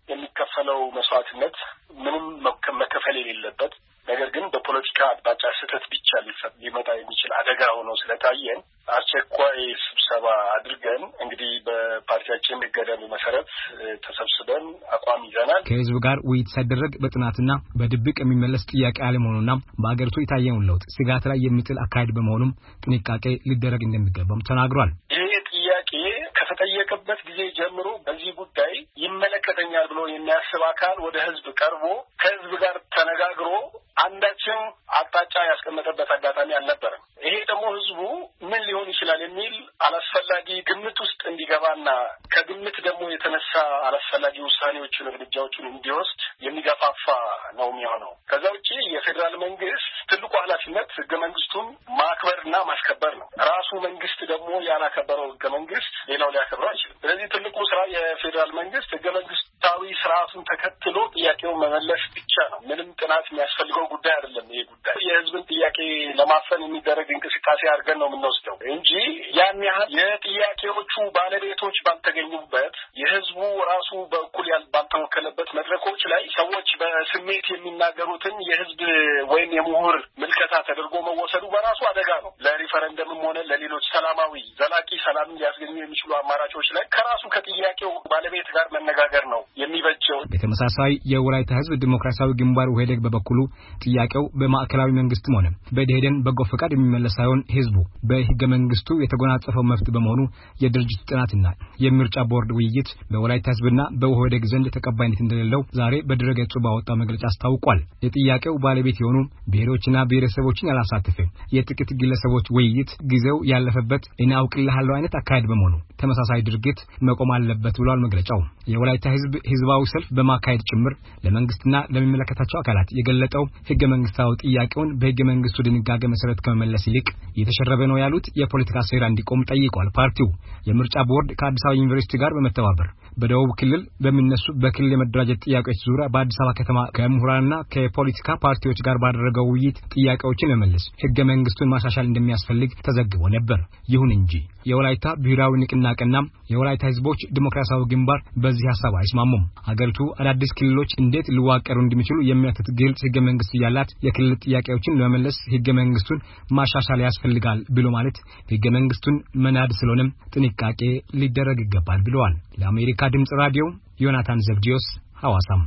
የሚከፈለው መስዋዕትነት ምንም መከፈል የሌለበት ነገር ግን በፖለቲካ አቅጣጫ ስህተት ብቻ ሊመጣ የሚችል አደጋ ሆኖ ስለታየን አስቸኳይ ስብሰባ አድርገን እንግዲህ በፓርቲያችን ገደብ መሰረት ተሰብስበን አቋም ይዘናል። ከህዝብ ጋር ውይይት ሳይደረግ በጥናትና በድብቅ የሚመለስ ጥያቄ አለመሆኑና በአገሪቱ የታየውን ለውጥ ስጋት ላይ የሚጥል አካሄድ በመሆኑም ጥንቃቄ ሊደረግ እንደሚገባም ተናግሯል። ይሄ ጥያቄ ከተጠየቀበት ጊዜ ጀምሮ በዚህ ጉዳይ ይመለከተኛል ብሎ የሚያስብ አካል ወደ ህዝብ ቀርቦ ከህዝብ ጋር ተነጋግሮ አንዳችም አቅጣጫ ያስቀመጠበት አጋጣሚ አልነበረም። ይሄ ደግሞ ህዝቡ ምን ሊሆን ይችላል የሚል አላስፈላጊ ግምት ውስጥ እንዲገባና ከግምት ደግሞ የተነሳ አላስፈላጊ ውሳኔዎችን እርምጃዎችን እንዲወስድ የሚገፋፋ ነው የሚሆነው። ከዛ ውጪ የፌዴራል መንግስት ትልቁ ኃላፊነት ህገ መንግስቱን ማክበርና ማስከበር ነው። ራሱ መንግስት ደግሞ ያላከበረው ህገ መንግስት ሌላው ሊያከብረው አይችልም። ስለዚህ ትልቁ ስራ የፌዴራል መንግስት ህገ መንግስታዊ ስርዓቱን ተከትሎ ጥያቄውን መመለስ ብቻ ነው። ምንም ጥናት የሚያስፈልገው ጉዳይ አይደለም። ይሄ ጉዳይ የህዝብን ጥያቄ ለማፈን የሚደረግ እንቅስቃሴ አድርገን ነው የምንወስደው እንጂ ያን ያህል የጥያቄዎቹ ባለቤቶች ባልተገኙበት የህዝቡ ራሱ በእኩል ያል ባልተወከለበት መድረኮች ላይ ሰዎች በስሜት የሚናገሩትን የህዝብ ወይም የምሁር ምልከታ ተደርጎ መወሰዱ በራሱ አደጋ ነው። ለሪፈረንደምም ሆነ ለሌሎች ሰላማዊ ዘላቂ ሰላምን ሊያስገኙ የሚችሉ አማራጮች ላይ ከራሱ ከጥያቄው ባለቤት ጋር መነጋገር ነው የሚበጀው። በተመሳሳይ የወላይታ ህዝብ ዲሞክራሲያዊ ግንባር ወህደግ በበኩሉ ጥያቄው በማዕከላዊ መንግስትም ሆነ በደኢህዴን በጎ ፈቃድ የሚመለስ ሳይሆን ህዝቡ በህገ መንግስቱ የተጎናጸፈው መብት በመሆኑ የድርጅት ጥናትና የምርጫ ቦርድ ውይይት በወላይታ ህዝብና በወህደግ ዘንድ ተቀባይነት እንደሌለው ዛሬ በድረገጹ ባወጣው መግለጫ አስታውቋል። የጥያቄው ባለቤት የሆኑ ብሔሮችና ብሔረሰቦችን ያላሳተፈ የጥቂት ግለሰቦች ውይይት ጊዜው ያለፈበት እናውቅልሃለሁ አይነት አካሄድ በመሆኑ ተመሳሳይ ድርጊት መቆም አለበት ብሏል መግለጫው። የወላይታ ህዝብ ህዝባዊ ሰልፍ በማካሄድ ጭምር ለመንግስትና ለሚመለከታቸው አካላት የገለጠው ህገ መንግስታዊ ጥያቄውን በህገ መንግስቱ ድንጋጌ መሰረት ከመመለስ ይልቅ የተሸረበ ነው ያሉት የፖለቲካ ሴራ እንዲቆም ጠይቋል። ፓርቲው የምርጫ ቦርድ ከአዲስ አበባ ዩኒቨርሲቲ ጋር በመተባበር በደቡብ ክልል በሚነሱ በክልል የመደራጀት ጥያቄዎች ዙሪያ በአዲስ አበባ ከተማ ከምሁራንና ከፖለቲካ ፓርቲዎች ጋር ባደረገው ውይይት ጥያቄዎችን ለመመለስ ህገ መንግስቱን ማሻሻል እንደሚያስፈልግ ተዘግቦ ነበር። ይሁን እንጂ የወላይታ ብሔራዊ ንቅናቄና የወላይታ ህዝቦች ዲሞክራሲያዊ ግንባር በዚህ ሐሳብ አይስማሙም። ሀገሪቱ አዳዲስ ክልሎች እንዴት ሊዋቀሩ እንደሚችሉ የሚያትት ግልጽ ህገ መንግስት ያላት የክልል ጥያቄዎችን ለመመለስ ህገ መንግስቱን ማሻሻል ያስፈልጋል ብሎ ማለት ህገ መንግስቱን መናድ ስለሆነም ጥንቃቄ ሊደረግ ይገባል ብለዋል። ለአሜሪካ ድምጽ ራዲዮ ዮናታን ዘብዲዮስ ሐዋሳም።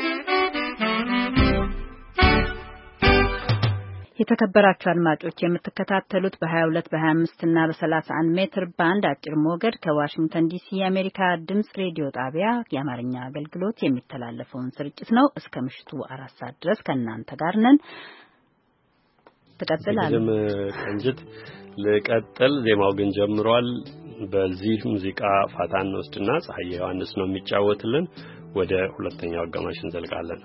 የተከበራችሁ አድማጮች የምትከታተሉት በ22 በ25 እና በ31 ሜትር ባንድ አጭር ሞገድ ከዋሽንግተን ዲሲ የአሜሪካ ድምጽ ሬዲዮ ጣቢያ የአማርኛ አገልግሎት የሚተላለፈውን ስርጭት ነው። እስከ ምሽቱ አራት ሰዓት ድረስ ከእናንተ ጋር ነን። ተቀጥላለን። ቀንጅት ለቀጥል ዜማው ግን ጀምሯል። በዚህ ሙዚቃ ፋታን ወስድና ፀሐይ ዮሐንስ ነው የሚጫወትልን። ወደ ሁለተኛው አጋማሽ እንዘልቃለን።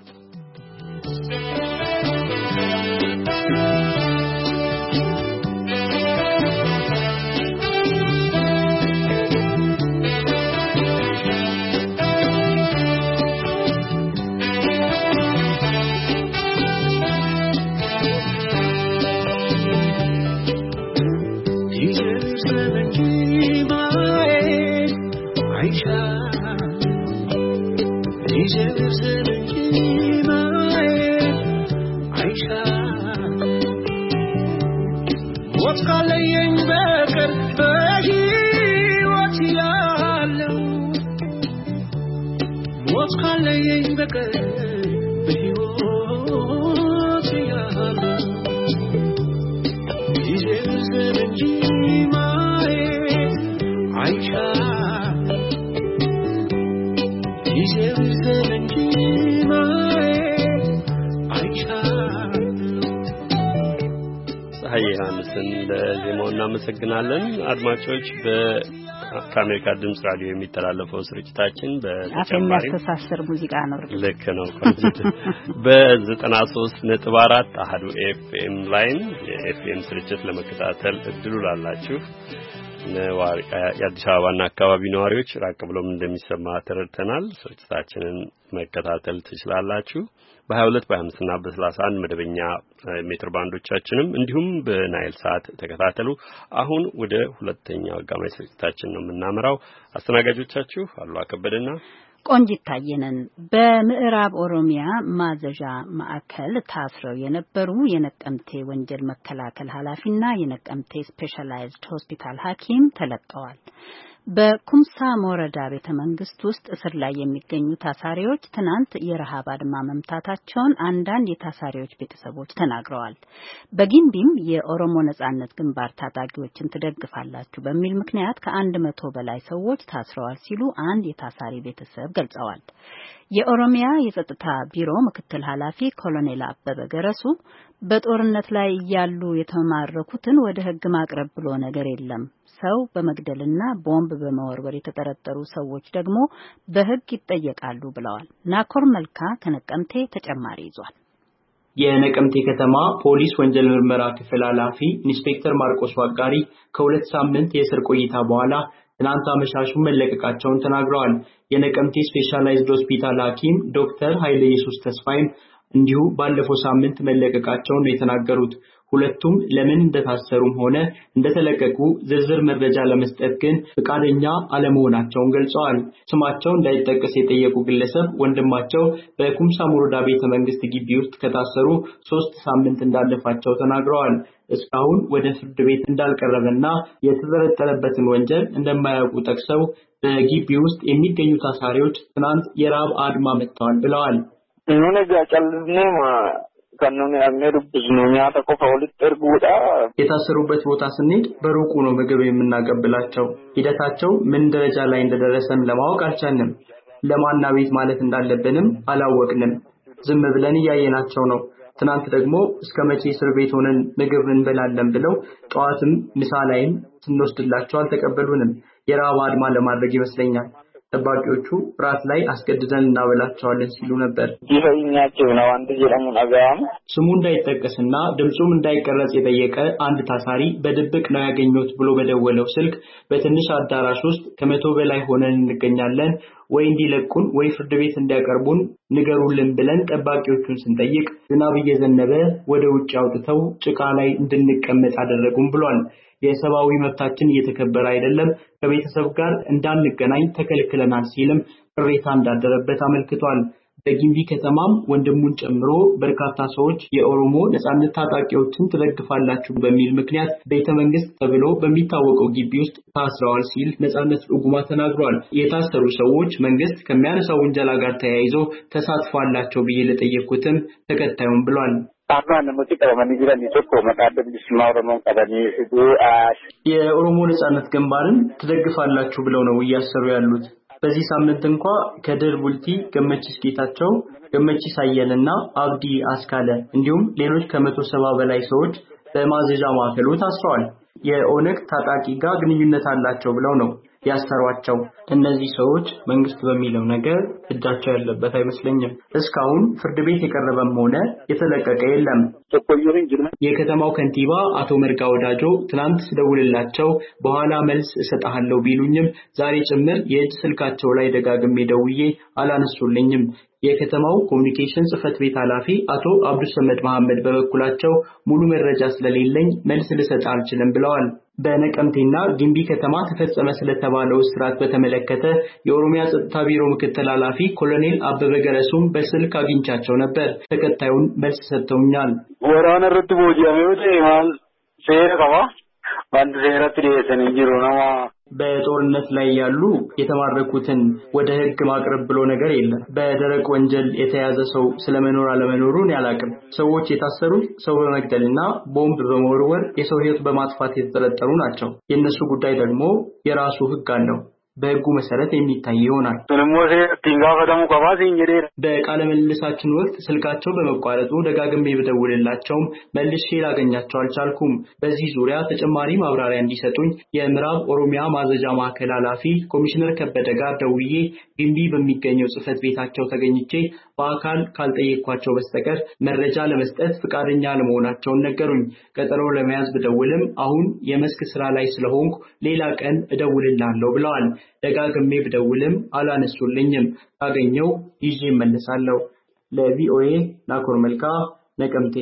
እናመሰግናለን። አድማጮች በአሜሪካ ድምጽ ራዲዮ የሚተላለፈው ስርጭታችን በተጨማሪ ተሳሰር ሙዚቃ ነው። ልክ ነው። ኮንሰፕት በ93 ነጥብ አራት አሃዱ ኤፍኤም ላይ የኤፍኤም ስርጭት ለመከታተል እድሉ ላላችሁ ነዋሪ የአዲስ አበባና አካባቢ ነዋሪዎች ራቅ ብሎም እንደሚሰማ ተረድተናል። ስርጭታችንን መከታተል ትችላላችሁ። በ22 በ25 እና በ31 መደበኛ ሜትር ባንዶቻችንም እንዲሁም በናይል ሳት ተከታተሉ። አሁን ወደ ሁለተኛው አጋማሽ ስርጭታችን ነው የምናመራው። አስተናጋጆቻችሁ አሉ አከበደና ቆንጂት ታየነን። በምዕራብ ኦሮሚያ ማዘዣ ማዕከል ታስረው የነበሩ የነቀምቴ ወንጀል መከላከል ኃላፊና የነቀምቴ ስፔሻላይዝድ ሆስፒታል ሐኪም ተለቀዋል። በኩምሳ ሞረዳ ቤተ መንግስት ውስጥ እስር ላይ የሚገኙ ታሳሪዎች ትናንት የረሃብ አድማ መምታታቸውን አንዳንድ የታሳሪዎች ቤተሰቦች ተናግረዋል። በጊምቢም የኦሮሞ ነጻነት ግንባር ታጣቂዎችን ትደግፋላችሁ በሚል ምክንያት ከአንድ መቶ በላይ ሰዎች ታስረዋል ሲሉ አንድ የታሳሪ ቤተሰብ ገልጸዋል። የኦሮሚያ የጸጥታ ቢሮ ምክትል ኃላፊ ኮሎኔል አበበ ገረሱ በጦርነት ላይ ያሉ የተማረኩትን ወደ ሕግ ማቅረብ ብሎ ነገር የለም፣ ሰው በመግደልና ቦምብ በመወርወር የተጠረጠሩ ሰዎች ደግሞ በሕግ ይጠየቃሉ ብለዋል። ናኮር መልካ ከነቀምቴ ተጨማሪ ይዟል። የነቀምቴ ከተማ ፖሊስ ወንጀል ምርመራ ክፍል ኃላፊ ኢንስፔክተር ማርቆስ ዋጋሪ ከሁለት ሳምንት የእስር ቆይታ በኋላ ትናንት አመሻሹን መለቀቃቸውን ተናግረዋል። የነቀምቴ ስፔሻላይዝድ ሆስፒታል ሐኪም ዶክተር ኃይለ ኢየሱስ ተስፋይም እንዲሁ ባለፈው ሳምንት መለቀቃቸውን የተናገሩት ሁለቱም ለምን እንደታሰሩም ሆነ እንደተለቀቁ ዝርዝር መረጃ ለመስጠት ግን ፈቃደኛ አለመሆናቸውን ገልጸዋል። ስማቸው እንዳይጠቀስ የጠየቁ ግለሰብ ወንድማቸው በኩምሳ ሞረዳ ቤተ መንግስት ግቢ ውስጥ ከታሰሩ ሶስት ሳምንት እንዳለፋቸው ተናግረዋል። እስካሁን ወደ ፍርድ ቤት እንዳልቀረበና የተጠረጠረበትን ወንጀል እንደማያውቁ ጠቅሰው በግቢ ውስጥ የሚገኙ ታሳሪዎች ትናንት የራብ አድማ መጥተዋል ብለዋል። እነሆ ጋጨልኔማ ከነነ አመሩ ብዙኛ ተቆፋውል ተርጉዳ የታሰሩበት ቦታ ስንሄድ በሩቁ ነው ምግብ የምናቀብላቸው። ሂደታቸው ምን ደረጃ ላይ እንደደረሰም ለማወቅ አልቻልንም። ለማና ቤት ማለት እንዳለብንም አላወቅንም። ዝም ብለን ያየናቸው ነው። ትናንት ደግሞ እስከ መቼ እስር ቤት ሆነን ምግብ እንበላለን ብለው ጧትም ምሳ ላይም ስንወስድላቸው አልተቀበሉንም። የራብ አድማ ለማድረግ ይመስለኛል። ተባቂዎቹ ራት ላይ አስገድደን እናበላቸዋለን ሲሉ ነበር። ይሄኛቸው ነው አንድ ጀራሙ አጋም ስሙ እንዳይጠቀስና ድምጹም እንዳይቀረጽ የጠየቀ አንድ ታሳሪ በድብቅ ነው ያገኙት ብሎ በደወለው ስልክ በትንሽ አዳራሽ ውስጥ ከመቶ በላይ ሆነን እንገኛለን፣ ወይ እንዲለቁን ወይ ፍርድ ቤት እንዲያቀርቡን ንገሩልን ብለን ጠባቂዎቹን ስንጠይቅ ዝናብ እየዘነበ ወደ ውጭ አውጥተው ጭቃ ላይ እንድንቀመጥ አደረጉን ብሏል። የሰብአዊ መብታችን እየተከበረ አይደለም፣ ከቤተሰብ ጋር እንዳንገናኝ ተከልክለናል ሲልም ቅሬታ እንዳደረበት አመልክቷል። በጊምቢ ከተማም ወንድሙን ጨምሮ በርካታ ሰዎች የኦሮሞ ነጻነት ታጣቂዎችን ትደግፋላችሁ በሚል ምክንያት ቤተ መንግስት ተብሎ በሚታወቀው ግቢ ውስጥ ታስረዋል ሲል ነጻነት ኡጉማ ተናግሯል። የታሰሩ ሰዎች መንግስት ከሚያነሳው ወንጀል ጋር ተያይዞ ተሳትፏላቸው ብዬ ለጠየቁትም ተከታዩን ብሏል። የኦሮሞ ነጻነት ግንባርን ትደግፋላችሁ ብለው ነው እያሰሩ ያሉት። በዚህ ሳምንት እንኳን ከድር ቡልቲ፣ ገመቺስ ጌታቸው፣ ገመቺስ አየለና አብዲ አስካለ እንዲሁም ሌሎች ከመቶ ሰባ በላይ ሰዎች በማዘዣ ማዕከሉ ታስረዋል። የኦነግ ታጣቂ ጋር ግንኙነት አላቸው ብለው ነው ያሰሯቸው። እነዚህ ሰዎች መንግስት በሚለው ነገር እጃቸው ያለበት አይመስለኝም። እስካሁን ፍርድ ቤት የቀረበም ሆነ የተለቀቀ የለም። tokkoyyuu jiru የከተማው ከንቲባ አቶ መርጋ ወዳጆ ትናንት ደውልላቸው በኋላ መልስ እሰጣለሁ ቢሉኝም ዛሬ ጭምር የእጅ ስልካቸው ላይ ደጋግሜ ደውዬ አላነሱልኝም የከተማው ኮሙኒኬሽን ጽፈት ቤት ኃላፊ አቶ አብዱ ሰመድ መሐመድ በበኩላቸው ሙሉ መረጃ ስለሌለኝ መልስ ልሰጥ አልችልም ብለዋል በነቀምቴና ጊምቢ ከተማ ተፈጸመ ስለተባለው እስራት በተመለከተ የኦሮሚያ ጸጥታ ቢሮ ምክትል ኃላፊ ኮሎኔል አበበ ገረሱም በስልክ አግኝቻቸው ነበር ተከታዩን መልስ ሰጥተውኛል ወራነ ረድ ቦጂያሜው ተይማል ሴራ ቀባ ባንድ ሴራት ዲየሰን እንጂሮ ነው በጦርነት ላይ ያሉ የተማረኩትን ወደ ህግ ማቅረብ ብሎ ነገር የለም በደረቅ ወንጀል የተያዘ ሰው ስለመኖር አለመኖሩን ያላቅም ሰዎች የታሰሩት ሰው በመግደልና ቦምብ በመወርወር የሰው ህይወት በማጥፋት የተጠረጠሩ ናቸው የነሱ ጉዳይ ደግሞ የራሱ ህግ አለው በህጉ መሰረት የሚታይ ይሆናል ተነሞሴ ቲንጋ ቀደሙ ቀባሲ እንጀዴ በቃለ መልሳችን ወቅት ስልካቸው በመቋረጡ ደጋግሜ በደውልላቸው መልሼ ላገኛቸው አልቻልኩም በዚህ ዙሪያ ተጨማሪ ማብራሪያ እንዲሰጡኝ የምዕራብ ኦሮሚያ ማዘዣ ማዕከል ኃላፊ ኮሚሽነር ከበደ ጋር ደውዬ ግንቢ በሚገኘው ጽፈት ቤታቸው ተገኝቼ በአካል ካልጠየቅኳቸው በስተቀር መረጃ ለመስጠት ፍቃደኛ ለመሆናቸውን ነገሩኝ ቀጠሮ ለመያዝ በደውልም አሁን የመስክ ስራ ላይ ስለሆንኩ ሌላ ቀን እደውልልሃለሁ ብለዋል ደጋግሜ በደውልም አላነሱልኝም አገኘው ይዤ መለሳለሁ ለቪኦኤ ናኮር መልካ ነቀምቴ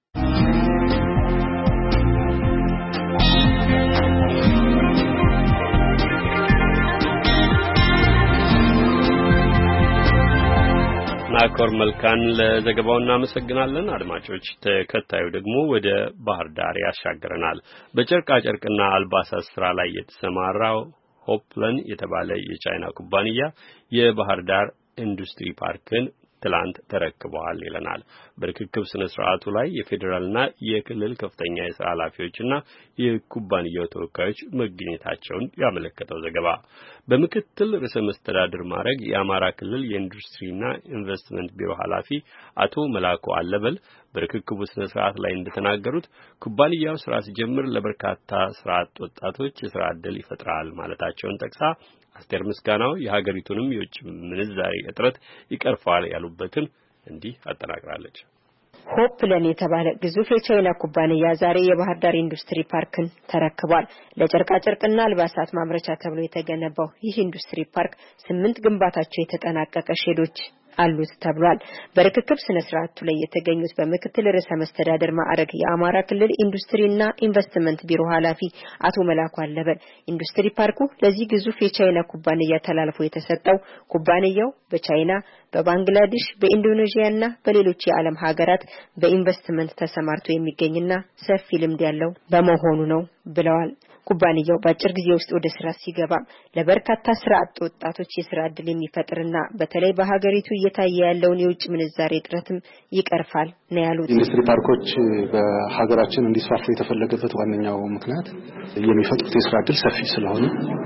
ናኮር መልካን ለዘገባው እናመሰግናለን አድማጮች ተከታዩ ደግሞ ወደ ባህር ዳር ያሻገረናል በጨርቃ ጨርቅና አልባሳት ስራ ላይ የተሰማራው ሆፕለን የተባለ የቻይና ኩባንያ የባህር ዳር ኢንዱስትሪ ፓርክን ትላንት ተረክበዋል ይለናል በርክክብ ስነ ስርዓቱ ላይ የፌደራልና የክልል ከፍተኛ የሥራ ኃላፊዎችና የኩባንያው ተወካዮች መገኘታቸውን ያመለከተው ዘገባ በምክትል ርዕሰ መስተዳድር ማዕረግ የአማራ ክልል የኢንዱስትሪና ኢንቨስትመንት ቢሮ ኃላፊ አቶ መላኩ አለበል በርክክቡ ስነ ስርዓት ላይ እንደተናገሩት ኩባንያው ስራ ሲጀምር ለበርካታ ስራ አጥ ወጣቶች የሥራ ዕድል ይፈጥራል ማለታቸውን ጠቅሳ አስቴር ምስጋናው የሀገሪቱንም የውጭ ምንዛሪ እጥረት ይቀርፋል ያሉበትን እንዲህ አጠናቅራለች ሆፕለን የተባለ ግዙፍ የቻይና ኩባንያ ዛሬ የባህር ዳር ኢንዱስትሪ ፓርክን ተረክቧል ለጨርቃ ጨርቅና አልባሳት ማምረቻ ተብሎ የተገነባው ይህ ኢንዱስትሪ ፓርክ ስምንት ግንባታቸው የተጠናቀቀ ሼዶች አሉት ተብሏል በርክክብ ስነ ስርዓቱ ላይ የተገኙት በምክትል ርዕሰ መስተዳድር ማዕረግ የአማራ ክልል ኢንዱስትሪና ኢንቨስትመንት ቢሮ ኃላፊ አቶ መላኩ አለበል ኢንዱስትሪ ፓርኩ ለዚህ ግዙፍ የቻይና ኩባንያ ተላልፎ የተሰጠው ኩባንያው በቻይና በባንግላዴሽ በኢንዶኔዥያና በሌሎች የዓለም ሀገራት በኢንቨስትመንት ተሰማርቶ የሚገኝና ሰፊ ልምድ ያለው በመሆኑ ነው ብለዋል ኩባንያው በአጭር ጊዜ ውስጥ ወደ ስራ ሲገባ ለበርካታ ስራ አጥ ወጣቶች የስራ ዕድል የሚፈጥርና በተለይ በሀገሪቱ እየታየ ያለውን የውጭ ምንዛሬ እጥረትም ይቀርፋል ነው ያሉት ኢንዱስትሪ ፓርኮች በሀገራችን እንዲስፋፉ የተፈለገበት ዋነኛው ምክንያት የሚፈጥሩት የስራ ዕድል ሰፊ ስለሆነ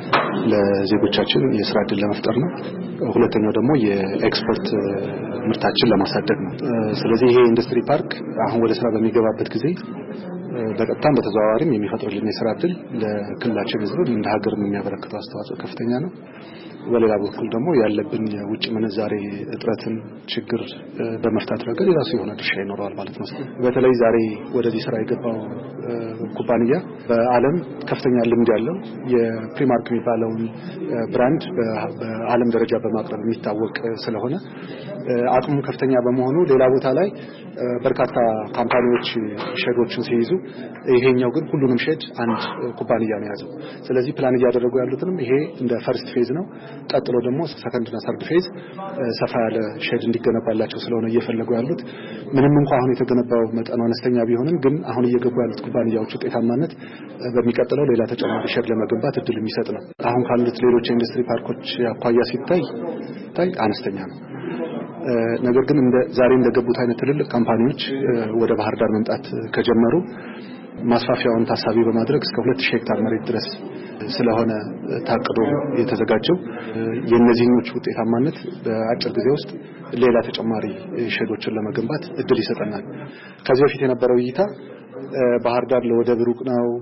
ለዜጎቻችን የስራ ዕድል ለመፍጠር ነው ሁለተኛው ደግሞ የኤክስፖርት ምርታችን ለማሳደግ ነው ስለዚህ ይሄ ኢንዱስትሪ ፓርክ አሁን ወደ ስራ በሚገባበት ጊዜ በቀጥታም በተዘዋዋሪም የሚፈጥርልን የስራ ዕድል ለክልላችን ህዝብ እንደ ሀገር የሚያበረክተው አስተዋጽኦ ከፍተኛ ነው በሌላ በኩል ደግሞ ያለብን የውጭ ምንዛሬ እጥረትን ችግር በመፍታት ረገድ የራሱ የሆነ ድርሻ ይኖረዋል ማለት ነው በተለይ ዛሬ ወደዚህ ስራ የገባው ኩባንያ በዓለም ከፍተኛ ልምድ ያለው የፕሪማርክ የሚባለውን ብራንድ በዓለም ደረጃ በማቅረብ የሚታወቅ ስለሆነ አቅሙ ከፍተኛ በመሆኑ ሌላ ቦታ ላይ በርካታ ካምፓኒዎች ሼዶችን ሲይዙ ይሄኛው ግን ሁሉንም ሼድ አንድ ኩባንያ ነው ያዘው ስለዚህ ፕላን እያደረጉ ያሉትንም ይሄ እንደ ፈርስት ፌዝ ነው ቀጥሎ ደግሞ ሰከንድ እና ሰርድ ፌዝ ሰፋ ያለ ሼድ እንዲገነባላቸው ስለሆነ እየፈለጉ ያሉት ምንም እንኳን አሁን የተገነባው መጠኑ አነስተኛ ቢሆንም ግን አሁን እየገቡ ያሉት ኩባንያዎች ውጤታማነት በሚቀጥለው ሌላ ተጨማሪ ሼድ ለመገንባት እድል የሚሰጥ ነው አሁን ካሉት ሌሎች ኢንዱስትሪ ፓርኮች አኳያ ሲታይ ታይ አነስተኛ ነው ነገር ግን እንደ ዛሬ እንደገቡት አይነት ትልልቅ ካምፓኒዎች ወደ ባህር ዳር መምጣት ከጀመሩ ማስፋፊያውን ታሳቢ በማድረግ እስከ ሁለት ሺህ ሄክታር መሬት ድረስ ስለሆነ ታቅዶ የተዘጋጀው የነዚህኞች ውጤታማነት በአጭር ጊዜ ውስጥ ሌላ ተጨማሪ ሼዶችን ለመገንባት እድል ይሰጠናል ከዚህ በፊት የነበረው እይታ ባህር ዳር ለወደብ ሩቅ ነው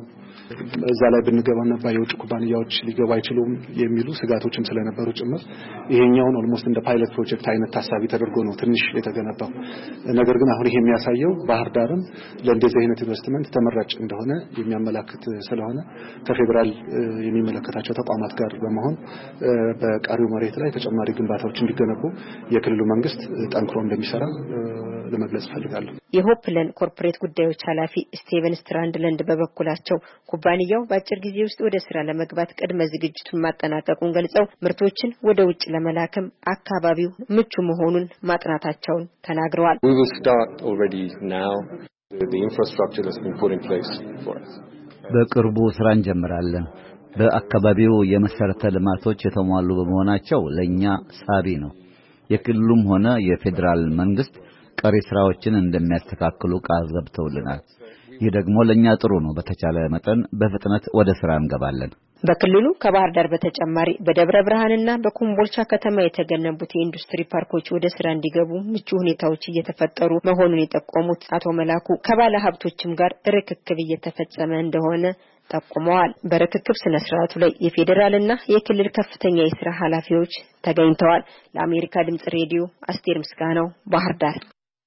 እዛ ላይ ብንገባና ባየውጭ ኩባንያዎች ሊገባ አይችሉም የሚሉ ስጋቶችም ስለነበሩ ጭምር ይሄኛውን ኦልሞስት እንደ ፓይለት ፕሮጀክት አይነት ታሳቢ ተደርጎ ነው ትንሽ የተገነባው። ነገር ግን አሁን ይሄ የሚያሳየው ባህር ዳርም ለእንደዚህ አይነት ኢንቨስትመንት ተመራጭ እንደሆነ የሚያመላክት ስለሆነ ከፌደራል የሚመለከታቸው ተቋማት ጋር በመሆን በቀሪው መሬት ላይ ተጨማሪ ግንባታዎች እንዲገነቡ የክልሉ መንግስት ጠንክሮ እንደሚሰራ ለመግለጽ ፈልጋለሁ። የሆፕለን ኮርፖሬት ጉዳዮች ኃላፊ ስቲቨን ስትራንድለንድ በበኩላቸው ኩባንያው በአጭር ጊዜ ውስጥ ወደ ስራ ለመግባት ቅድመ ዝግጅቱን ማጠናቀቁን ገልጸው ምርቶችን ወደ ውጭ ለመላክም አካባቢው ምቹ መሆኑን ማጥናታቸውን ተናግረዋል። We will start already now. The infrastructure has been put in place for us. በቅርቡ ስራ እንጀምራለን። በአካባቢው የመሰረተ ልማቶች የተሟሉ በመሆናቸው ለኛ ሳቢ ነው። የክልሉም ሆነ የፌደራል መንግስት ቀሪ ስራዎችን እንደሚያስተካክሉ ቃል ገብተውልናል። ይህ ደግሞ ለኛ ጥሩ ነው። በተቻለ መጠን በፍጥነት ወደ ስራ እንገባለን። በክልሉ ከባህር ዳር በተጨማሪ በደብረ ብርሃንና በኮምቦልቻ ከተማ የተገነቡት የኢንዱስትሪ ፓርኮች ወደ ስራ እንዲገቡ ምቹ ሁኔታዎች እየተፈጠሩ መሆኑን የጠቆሙት አቶ መላኩ ከባለ ሀብቶችም ጋር ርክክብ እየተፈጸመ እንደሆነ ጠቁመዋል። በርክክብ ስነ ስርዓቱ ላይ የፌደራልና የክልል ከፍተኛ የሥራ ኃላፊዎች ተገኝተዋል። ለአሜሪካ ድምጽ ሬዲዮ አስቴር ምስጋናው ባህር ዳር።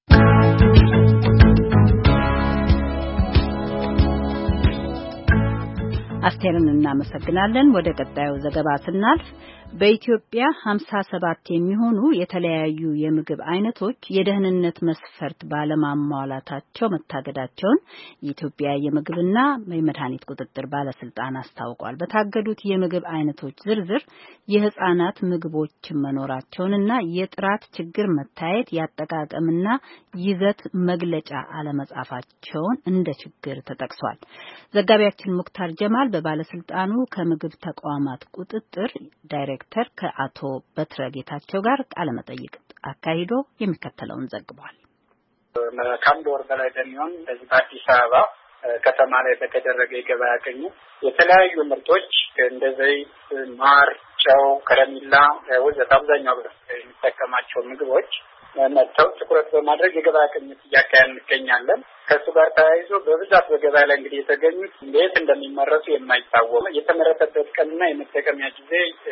አስቴርን እናመሰግናለን። ወደ ቀጣዩ ዘገባ ስናልፍ በኢትዮጵያ ሀምሳ ሰባት የሚሆኑ የተለያዩ የምግብ አይነቶች የደህንነት መስፈርት ባለማሟላታቸው መታገዳቸውን የኢትዮጵያ የምግብና የመድኃኒት ቁጥጥር ባለስልጣን አስታውቋል። በታገዱት የምግብ አይነቶች ዝርዝር የህፃናት ምግቦች መኖራቸውንና የጥራት ችግር መታየት ያጠቃቀምና ይዘት መግለጫ አለመጻፋቸውን እንደ ችግር ተጠቅሷል። ዘጋቢያችን ሙክታር ጀማል በባለስልጣኑ ከምግብ ተቋማት ቁጥጥር ዳይሬክተር ከአቶ በትረ ጌታቸው ጋር ቃለ መጠይቅ አካሂዶ የሚከተለውን ዘግቧል። ከአንድ ወር በላይ በሚሆን በዚህ በአዲስ አበባ ከተማ ላይ በተደረገ የገበያ ቅኝት የተለያዩ ምርቶች እንደ ዘይት፣ ማር፣ ጨው፣ ከረሚላ ወዘተ አብዛኛው የሚጠቀማቸው ምግቦች መጥተው ትኩረት በማድረግ የገበያ ቅኝት እያካሄድን እንገኛለን። ከሱ ጋር ተያይዞ በብዛት በገበያ ላይ እንግዲህ የተገኙት እንዴት እንደሚመረቱ የማይታወቅ የተመረተበት ቀንና የመጠቀሚያ ጊዜ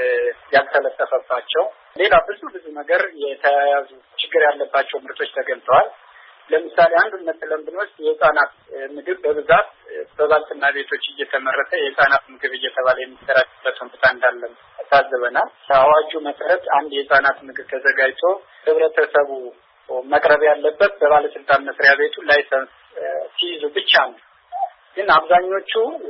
ያልተለጠፈባቸው ሌላ ብዙ ብዙ ነገር የተያያዙ ችግር ያለባቸው ምርቶች ተገኝተዋል። ለምሳሌ አንዱን መጥለን ብንወስድ የህፃናት ምግብ በብዛት በባልትና ቤቶች እየተመረተ የህፃናት ምግብ እየተባለ የሚሰራጭበት ሁኔታ እንዳለ ታዝበናል። አዋጁ መሰረት አንድ የህፃናት ምግብ ተዘጋጅቶ ህብረተሰቡ መቅረብ ያለበት በባለስልጣን መስሪያ ቤቱ ላይሰንስ ሲይዙ ብቻ ነው። ግን አብዛኞቹ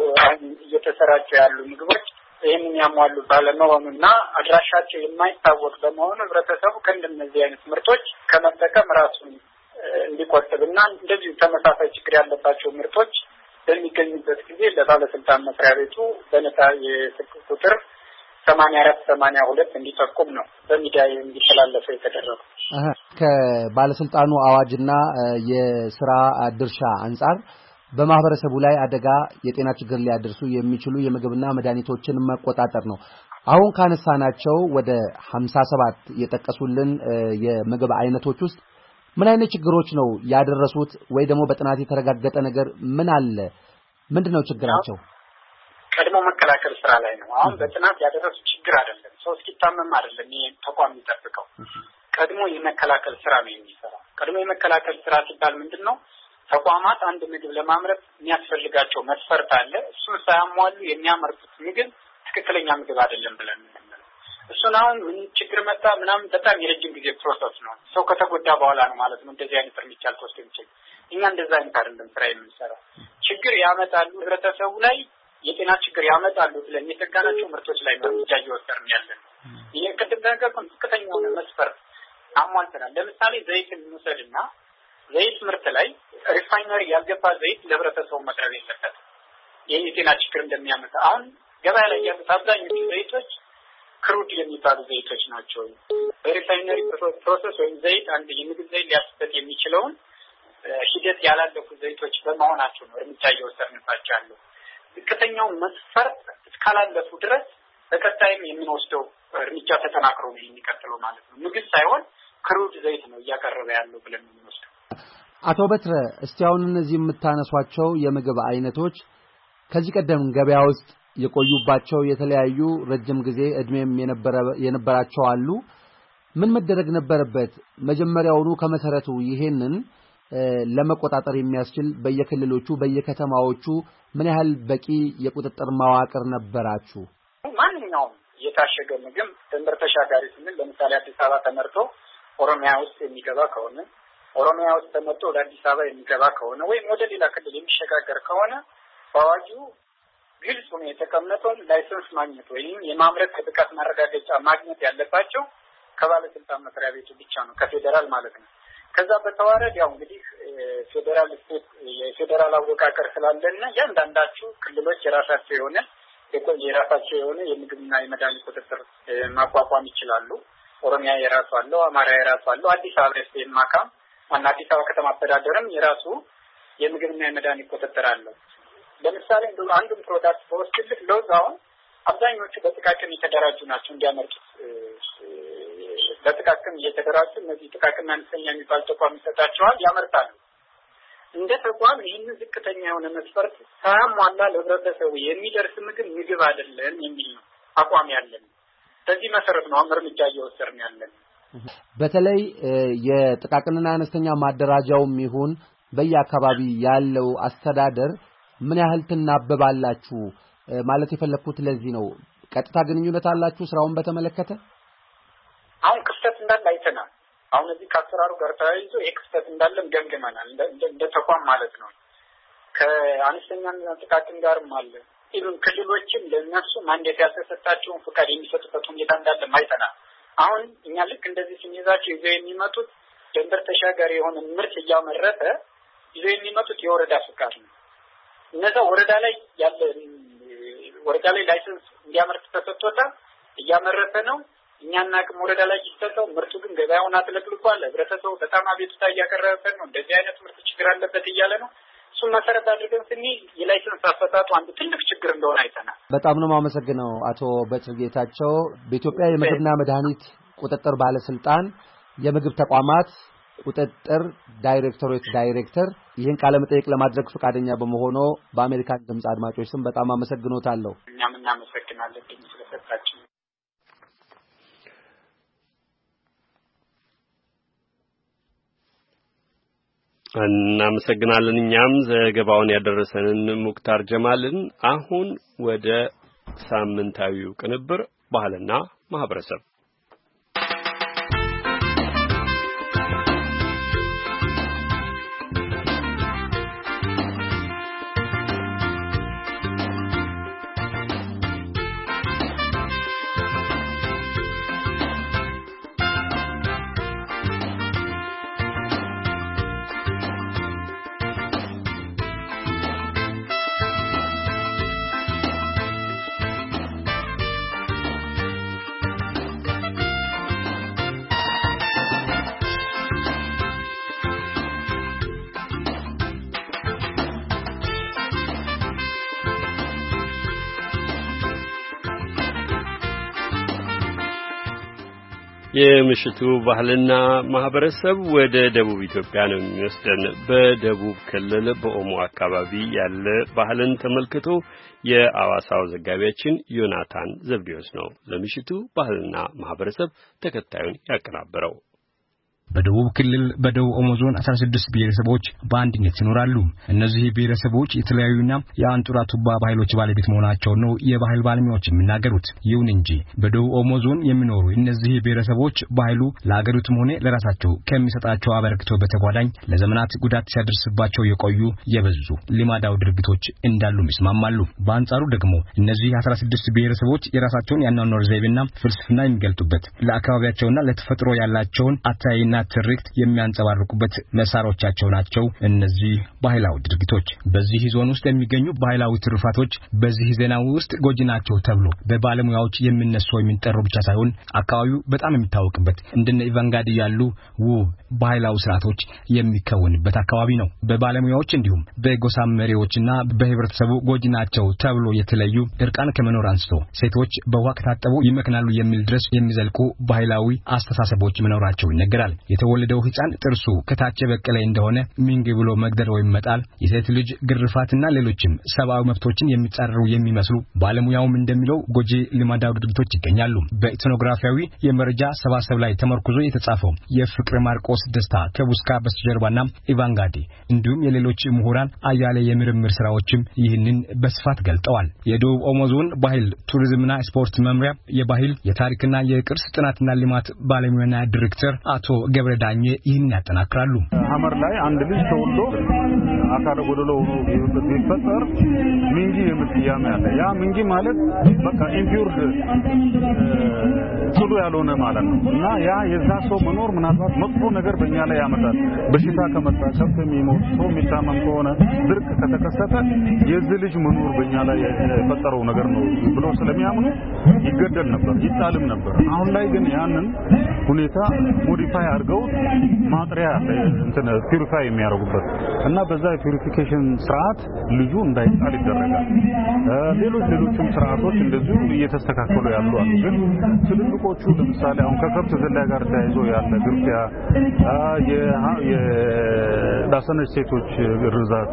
እየተሰራጩ ያሉ ምግቦች ይህንን ያሟሉ ባለመሆኑና አድራሻቸው የማይታወቅ በመሆኑ ህብረተሰቡ ከእንደነዚህ አይነት ምርቶች ከመጠቀም ራሱን እንዲቆጥብና እንደዚህ ተመሳሳይ ችግር ያለባቸው ምርቶች በሚገኙበት ጊዜ ለባለስልጣን መስሪያ ቤቱ በነፃ የስልክ ቁጥር ሰማንያ አራት ሰማንያ ሁለት እንዲጠቁም ነው በሚዲያ እንዲተላለፈ የተደረገው። አሃ ከባለስልጣኑ አዋጅና የሥራ ድርሻ አንፃር በማህበረሰቡ ላይ አደጋ የጤና ችግር ሊያደርሱ የሚችሉ የምግብና መድኃኒቶችን መቆጣጠር ነው። አሁን ካነሳናቸው ወደ ሀምሳ ሰባት የጠቀሱልን የምግብ አይነቶች ውስጥ ምን አይነት ችግሮች ነው ያደረሱት ወይ ደግሞ በጥናት የተረጋገጠ ነገር ምን አለ? ምንድነው ችግራቸው? ቀድሞ መከላከል ስራ ላይ ነው። አሁን በጥናት ያደረሱ ችግር አይደለም። ሰው እስኪታመም አይደለም ይሄ ተቋም የሚጠብቀው። ቀድሞ የመከላከል ስራ ነው የሚሰራው። ቀድሞ የመከላከል ስራ ሲባል ምንድነው? ተቋማት አንድ ምግብ ለማምረት የሚያስፈልጋቸው መስፈርት አለ። እሱን ሳያሟሉ የሚያመርቱት ምግብ ትክክለኛ ምግብ አይደለም ብለን ነው። እሱን አሁን ምን ችግር መጣ ምናምን በጣም የረጅም ጊዜ ፕሮሰስ ነው። ሰው ከተጎዳ በኋላ ነው ማለት ነው እንደዚህ አይነት እርምጃ ልትወስድ የሚችል። እኛ እንደዛ አይነት አይደለም ስራ የምንሰራው። ችግር ያመጣሉ ህብረተሰቡ ላይ የጤና ችግር ያመጣሉ ብለን የተጋናቸው ምርቶች ላይ እርምጃ እየወሰድን ያለን። ይሄ ቅድም ተነገርኩት ከፍተኛው መስፈርት አሟልተናል። ለምሳሌ ዘይትን እንውሰድና ዘይት ምርት ላይ ሪፋይነሪ ያልገባ ዘይት ለህብረተሰቡ መቅረብ የለበትም። ይሄ የጤና ችግር እንደሚያመጣ አሁን ገበያ ላይ ያሉት አብዛኞቹ ዘይቶች ክሩድ የሚባሉ ዘይቶች ናቸው። በሪፋይነሪ ፕሮሰስ ወይም ዘይት አንድ የምግብ ዘይት ሊያስበት የሚችለውን ሂደት ያላለፉ ዘይቶች በመሆናቸው ነው እርምጃ እየወሰድንባቸው ያለው። ዝቅተኛው መስፈርት እስካላለፉ ድረስ በቀጣይም የምንወስደው እርምጃ ተጠናክሮ ነው የሚቀጥለው ማለት ነው። ምግብ ሳይሆን ክሩድ ዘይት ነው እያቀረበ ያለው ብለን የምንወስደው። አቶ በትረ እስቲ አሁን እነዚህ የምታነሷቸው የምግብ አይነቶች ከዚህ ቀደም ገበያ ውስጥ የቆዩባቸው የተለያዩ ረጅም ጊዜ እድሜም የነበረ የነበራቸው አሉ ምን መደረግ ነበረበት መጀመሪያውኑ ከመሰረቱ ይሄንን ለመቆጣጠር የሚያስችል በየክልሎቹ በየከተማዎቹ ምን ያህል በቂ የቁጥጥር ማዋቅር ነበራችሁ ማንኛውም የታሸገ ምግብ ድንበር ተሻጋሪ ስንል ለምሳሌ አዲስ አበባ ተመርቶ ኦሮሚያ ውስጥ የሚገባ ከሆነ ኦሮሚያ ውስጥ ተመርቶ ወደ አዲስ አበባ የሚገባ ከሆነ ወይም ወደ ሌላ ክልል የሚሸጋገር ከሆነ በአዋጁ ግልጽ ነው የተቀመጠው ላይሰንስ ማግኘት ወይም የማምረት ብቃት ማረጋገጫ ማግኘት ያለባቸው ከባለስልጣን መስሪያ ቤቱ ብቻ ነው ከፌደራል ማለት ነው ከዛ በተዋረድ ያው እንግዲህ ፌደራል ስቴት የፌደራል አወቃቀር ስላለና ያንዳንዳችሁ ክልሎች የራሳቸው የሆነ የቆየ የራሳቸው የሆነ የምግብና የመድኃኒት ቁጥጥር ማቋቋም ይችላሉ ኦሮሚያ የራሱ አለው አማራ የራሱ አለው አዲስ አበባ ስቴት ማካም እና አዲስ አበባ ከተማ አስተዳደርም የራሱ የምግብና የመድኃኒት ቁጥጥር አለው ለምሳሌ እንደው አንዱን ፕሮዳክት በወስድልህ ለውዛው አብዛኞቹ በጥቃቅን የተደራጁ ናቸው እንዲያመርቱት በጥቃቅን የተደራጁ እነዚህ ጥቃቅንና አነስተኛ የሚባል ተቋም ይሰጣቸዋል ያመርታሉ እንደ ተቋም ይህን ዝቅተኛ የሆነ መስፈርት ሳያሟላ ለህብረተሰቡ የሚደርስ ምግብ ምግብ አይደለም የሚል ነው አቋም ያለን በዚህ መሰረት ነው እርምጃ እየወሰድን ያለን በተለይ የጥቃቅንና አነስተኛ ማደራጃውም ይሁን በየአካባቢ ያለው አስተዳደር ምን ያህል ተናበባላችሁ ማለት የፈለኩት ለዚህ ነው ቀጥታ ግንኙነት አላችሁ ስራውን በተመለከተ አሁን ክፍተት እንዳለ አይተናል አሁን እዚህ ከአሰራሩ ጋር ተያይዞ ኤክስፐርት እንዳለም ገምገመናል እንደ ተቋም ማለት ነው ከአነስተኛና ጥቃቅን ጋርም አለ ኢቭን ክልሎችም ለነሱ ማንዴት ያልተሰጣቸውን ፍቃድ የሚሰጡበት ሁኔታ እንዳለ አይተናል አሁን እኛ ልክ እንደዚህ ሲሚዛቸው ይዘው የሚመጡት ድንበር ተሻጋሪ የሆነ ምርት እያመረተ ይዘው የሚመጡት የወረዳ ፍቃድ ነው እነዛ ወረዳ ላይ ያለ ወረዳ ላይ ላይሰንስ እንዲያመርት ተሰጥቶታል እያመረተ ነው እኛና አቅም ወረዳ ላይ ይስተው ምርቱ ግን ገበያውን አጥለቅልቋል ህብረተሰቡ በጣም አቤቱታ እያቀረበ ነው እንደዚህ አይነት ምርት ችግር አለበት እያለ ነው እሱ መሰረት አድርገን ስንይ የላይሰንስ አሰጣጡ አንዱ ትልቅ ችግር እንደሆነ አይተናል በጣም ነው ማመሰግነው አቶ በትር ጌታቸው በኢትዮጵያ የምግብና መድኃኒት ቁጥጥር ባለስልጣን የምግብ ተቋማት ቁጥጥር ዳይሬክቶሬት ዳይሬክተር ይህን ቃለ መጠይቅ ለማድረግ ፈቃደኛ በመሆኑ በአሜሪካን ድምጽ አድማጮች ስም በጣም አመሰግኖታለሁ እኛም እናመሰግናለን ስለሰጣችሁ እናመሰግናለን እኛም ዘገባውን ያደረሰንን ሙክታር ጀማልን አሁን ወደ ሳምንታዊው ቅንብር ባህልና ማህበረሰብ የምሽቱ ባህልና ማህበረሰብ ወደ ደቡብ ኢትዮጵያ ነው የሚወስደን በደቡብ ክልል በኦሞ አካባቢ ያለ ባህልን ተመልክቶ የአዋሳው ዘጋቢያችን ዮናታን ዘብዲዮስ ነው ለምሽቱ ባህልና ማህበረሰብ ተከታዩን ያቀናበረው በደቡብ ክልል በደቡብ ኦሞ ዞን አስራ ስድስት ብሔረሰቦች በአንድነት ይኖራሉ እነዚህ ብሔረሰቦች የተለያዩና የአንጡራ ቱባ ባህሎች ባለቤት መሆናቸው ነው የባህል ባለሙያዎች የሚናገሩት ይሁን እንጂ በደቡብ ኦሞ ዞን የሚኖሩ እነዚህ ብሔረሰቦች ባህሉ ለአገሪቱም ሆነ ለራሳቸው ከሚሰጣቸው አበርክቶ በተጓዳኝ ለዘመናት ጉዳት ሲያደርስባቸው የቆዩ የበዙ ልማዳዊ ድርጊቶች እንዳሉ ይስማማሉ በአንጻሩ ደግሞ እነዚህ አስራ ስድስት ብሔረሰቦች የራሳቸውን ያኗኗር ዘይቤና ፍልስፍና የሚገልጡበት ለአካባቢያቸውና ለተፈጥሮ ያላቸውን አታይና ትርክት የሚያንጸባርቁበት መሳሮቻቸው ናቸው እነዚህ ባህላዊ ድርጊቶች በዚህ ዞን ውስጥ የሚገኙ ባህላዊ ትሩፋቶች በዚህ ዜናው ውስጥ ጎጂ ናቸው ተብሎ በባለሙያዎች የሚነሱ የሚጠሩ ብቻ ሳይሆን አካባቢው በጣም የሚታወቅበት እንደነ ኢቫንጋዲ ያሉ ውብ ባህላዊ ስርዓቶች የሚከወንበት አካባቢ ነው በባለሙያዎች እንዲሁም በጎሳ መሪዎችና በህብረተሰቡ ጎጂ ናቸው ተብሎ የተለዩ እርቃን ከመኖር አንስቶ ሴቶች በውሃ ከታጠቡ ይመክናሉ የሚል ድረስ የሚዘልቁ ባህላዊ አስተሳሰቦች መኖራቸው ይነገራል የተወለደው ህፃን ጥርሱ ከታች በቀለ እንደሆነ ሚንግ ብሎ መግደል ወይም መጣል የሴት ልጅ ግርፋትና ሌሎችም ሰብአዊ መብቶችን የሚጻረሩ የሚመስሉ ባለሙያውም እንደሚለው ጎጂ ልማዳዊ ድርጊቶች ይገኛሉ። በኢትኖግራፊያዊ የመረጃ ሰባሰብ ላይ ተመርኩዞ የተጻፈው የፍቅር ማርቆስ ደስታ ከቡስካ በስተጀርባና ኢቫንጋዲ እንዲሁም የሌሎች ምሁራን አያሌ የምርምር ስራዎችም ይህንን በስፋት ገልጠዋል። የደቡብ ኦሞ ዞን ባህል ቱሪዝምና ስፖርት መምሪያ የባህል የታሪክና የቅርስ ጥናትና ልማት ባለሙያና ዳይሬክተር አቶ ገብረ ዳኘ ይህን ያጠናክራሉ። ሐመር ላይ አንድ ልጅ ተወልዶ አካለ ጎደሎ ሆኖ ቢፈጠር ሚንጊ የምትያመ ያለ ያ ሚንጊ ማለት በቃ ኢምፒውርድ ጽዱ ያልሆነ ማለት ነው እና ያ የዛ ሰው መኖር ምናልባት መጥፎ ነገር በእኛ ላይ ያመጣል። በሽታ ከመጣ ከብት የሚሞት ሰው የሚታመም ከሆነ ድርቅ ከተከሰተ የዚህ ልጅ መኖር በእኛ ላይ የፈጠረው ነገር ነው ብሎ ስለሚያምኑ ይገደል ነበር፣ ይጣልም ነበር። አሁን ላይ ግን ያንን ሁኔታ ሞዲፋይ አድርገው ማጥሪያ እንትን ፒዩሪፋይ የሚያደርጉበት እና በዛ ፒዩሪፊኬሽን ስርዓት ልጁ እንዳይጣል ይደረጋል። ሌሎች ሌሎችም ስርዓቶች እንደዚሁ እየተስተካከሉ ያሉ አሉ። ግን ትልልቆቹ ለምሳሌ አሁን ከከብት ዝላይ ጋር ተያይዞ ያለ ግርፊያ፣ የዳሰነች ሴቶች ግርዛት፣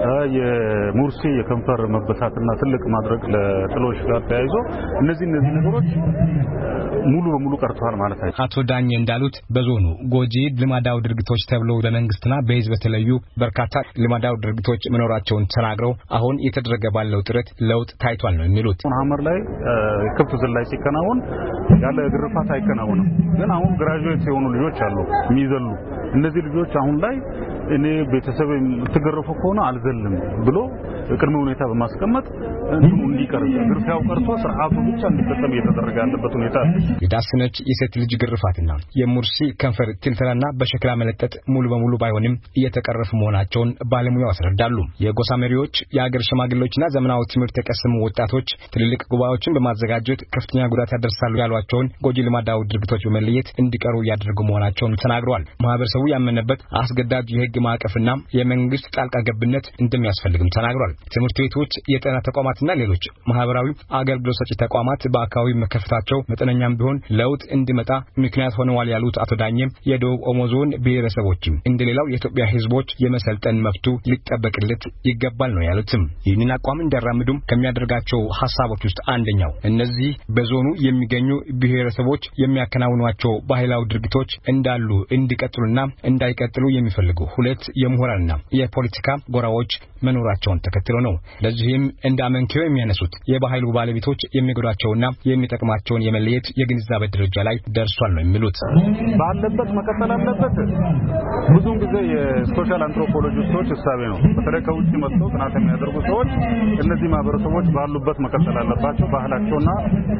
የሙርሲ የከንፈር መበሳትና ትልቅ ማድረግ ለጥሎሽ ጋር ተያይዞ እነዚህ እነዚህ ነገሮች ሙሉ በሙሉ ቀርተዋል ማለት አይደለም። አቶ ዳኘ እንዳሉት በዞኑ ጎጂ ልማዳዊ ድርጊቶች ተብለው በመንግስትና በህዝብ የተለዩ በርካታ ልማዳዊ ድርጊቶች መኖራቸውን ተናግረው አሁን እየተደረገ ባለው ጥረት ለውጥ ታይቷል ነው የሚሉት። ሐመር ላይ ከብት ዝላይ ሲከናወን ያለ ግርፋት አይከናወንም። ግን አሁን ግራጁዌት የሆኑ ልጆች አሉ የሚዘሉ። እነዚህ ልጆች አሁን ላይ እኔ ቤተሰብ ተገረፈ ከሆነ አልዘልም ብሎ ቅድመ ሁኔታ በማስቀመጥ እንዲቀር ግርፋው ቀርቶ ስርዓቱ ብቻ እንዲፈጸም እየተደረገ ያለበት ሁኔታ አለ። የዳሰነች የሴት ልጅ ግርፋትና የሙርሲ ከንፈር ትልተላና በሸክላ መለጠጥ ሙሉ በሙሉ ባይሆንም እየተቀረፉ መሆናቸውን ባለሙያው አስረዳሉ። የጎሳ መሪዎች፣ የአገር ሽማግሌዎችና ዘመናዊ ትምህርት የቀሰሙ ወጣቶች ትልልቅ ጉባኤዎችን በማዘጋጀት ከፍተኛ ጉዳት ያደርሳሉ ያሏቸውን ጎጂ ልማዳዊ ድርጊቶች በመለየት እንዲቀሩ ያደረጉ መሆናቸውን ተናግረዋል። ማህበረሰቡ ያመነበት አስገዳጅ የህግ ማዕቀፍና የመንግስት ጣልቃ ገብነት እንደሚያስፈልግም ተናግሯል። ትምህርት ቤቶች፣ የጤና ተቋማትና ሌሎች ማህበራዊ አገልግሎት ሰጪ ተቋማት በአካባቢው መከፈታቸው መጠነኛም ቢሆን ለውጥ እንዲመጣ ምክንያት ሆነዋል ያሉት አቶ ዳኘም የደቡብ ኦሞ ዞን ብሔረሰቦችም እንደሌላው የኢትዮጵያ ህዝቦች የመሰልጠን መብቱ ሊጠበቅለት ይገባል ነው ያሉትም። ይህንን አቋም እንዲያራምዱም ከሚያደርጋቸው ሐሳቦች ውስጥ አንደኛው እነዚህ በዞኑ የሚገኙ ብሔረሰቦች የሚያከናውኗቸው ባህላዊ ድርጊቶች እንዳሉ እንዲቀጥሉና እንዳይቀጥሉ የሚፈልጉ ሁለት የምሁራንና የፖለቲካ ጎራዎች መኖራቸውን ተከትሎ ነው። ለዚህም እንደ አመንኪዮ የሚያነሱት የባህሉ ባለቤቶች የሚጎዳቸውና የሚጠቅማቸውን የመለየት የግንዛቤ ደረጃ ላይ ደርሷል ነው የሚሉት። ባለበት መቀጠል አለበት። ብዙውን ጊዜ የሶሻል አንትሮፖሎጂስቶች እሳቤ ነው። በተለይ ከውጭ መጥተው ጥናት የሚያደርጉ ሰዎች እነዚህ ማህበረሰቦች ባሉበት መቀጠል አለባቸው፣ ባህላቸውና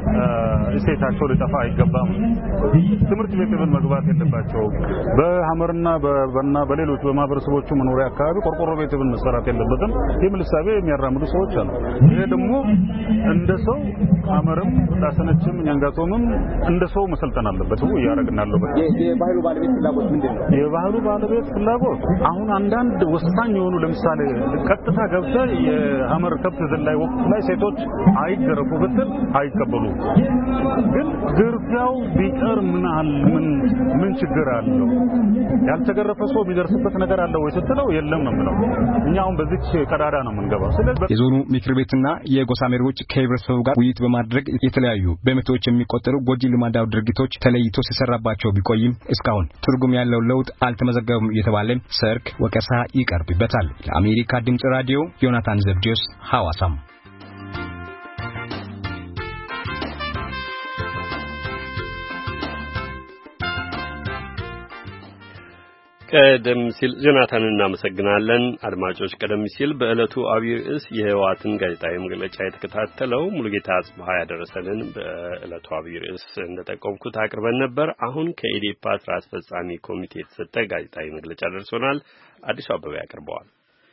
እሴታቸው ሊጠፋ አይገባም፣ ትምህርት ቤትን መግባት የለባቸው፣ በሐመርና በበና በሌሎች በማህበረሰቦቹ መኖሪያ አካባቢ ቆርቆሮ ቤትን መሰራት የለበትም የሚል እሳቤ የሚያራምዱ ሰዎች አሉ። ይሄ ደግሞ እንደ ሰው ሐመርም ዳሰነችም ኛንጋቶም እንደ ሰው መሰልጠን አለበት ነው ያረግና አለበት። የባህሉ ባለቤት ፍላጎት ምንድነው? የባህሉ ባለቤት ፍላጎት አሁን አንዳንድ ወሳኝ የሆኑ ለምሳሌ ቀጥታ ገብተ የሐመር ከብት ዝላይ ወቅት ላይ ሴቶች አይገረፉ ብትል አይቀበሉ። ግን ግርፊያው ቢቀር ምን ምን ምን ችግር አለው? ያልተገረፈ ሰው ቢደርስበት ነገር አለ ወይ ስትለው የለም ነው የምለው። እኛ አሁን በዚች ቀዳዳ ነው የምንገባው። ስለዚህ የዞኑ ምክር ቤትና የጎሳ መሪዎች ከህብረተሰቡ ጋር ውይይት በማድረግ የተለያዩ በመቶዎች የሚቆጠሩ ጎጂ ልማዳዊ ድርጊቶች ተለይቶ ሲሰራባቸው ቢቆይም እስካሁን ትርጉም ያለው ለውጥ አልተመዘገበም እየተባለ ሰርክ ወቀሳ ይቀርብበታል። ለአሜሪካ ድምጽ ራዲዮ ዮናታን ዘብዲዮስ ሐዋሳም። ቀደም ሲል ጆናታን እናመሰግናለን። አድማጮች ቀደም ሲል በእለቱ አብይ ርዕስ የህወሓትን ጋዜጣዊ መግለጫ የተከታተለው ሙሉጌታ አጽባህ ያደረሰንን በእለቱ አብይ ርዕስ እንደጠቆምኩት አቅርበን ነበር። አሁን ከኢዴፓ ስራ አስፈጻሚ ኮሚቴ የተሰጠ ጋዜጣዊ መግለጫ ደርሶናል። አዲሱ አበበ ያቀርበዋል።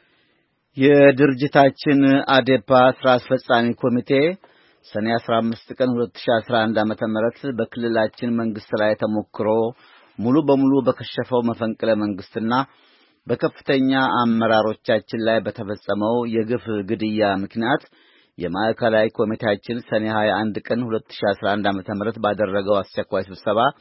የድርጅታችን አዴፓ ስራ አስፈጻሚ ኮሚቴ ሰኔ አስራ አምስት ቀን ሁለት ሺህ አስራ አንድ ዓመተ ምህረት በክልላችን መንግስት ላይ ተሞክሮ ሙሉ በሙሉ በከሸፈው መፈንቅለ መንግስትና በከፍተኛ አመራሮቻችን ላይ በተፈጸመው የግፍ ግድያ ምክንያት የማዕከላዊ ኮሚቴያችን ሰኔ ሃያ አንድ ቀን ሁለት ሺህ አስራ አንድ ዓመተ ምህረት ባደረገው አስቸኳይ ስብሰባ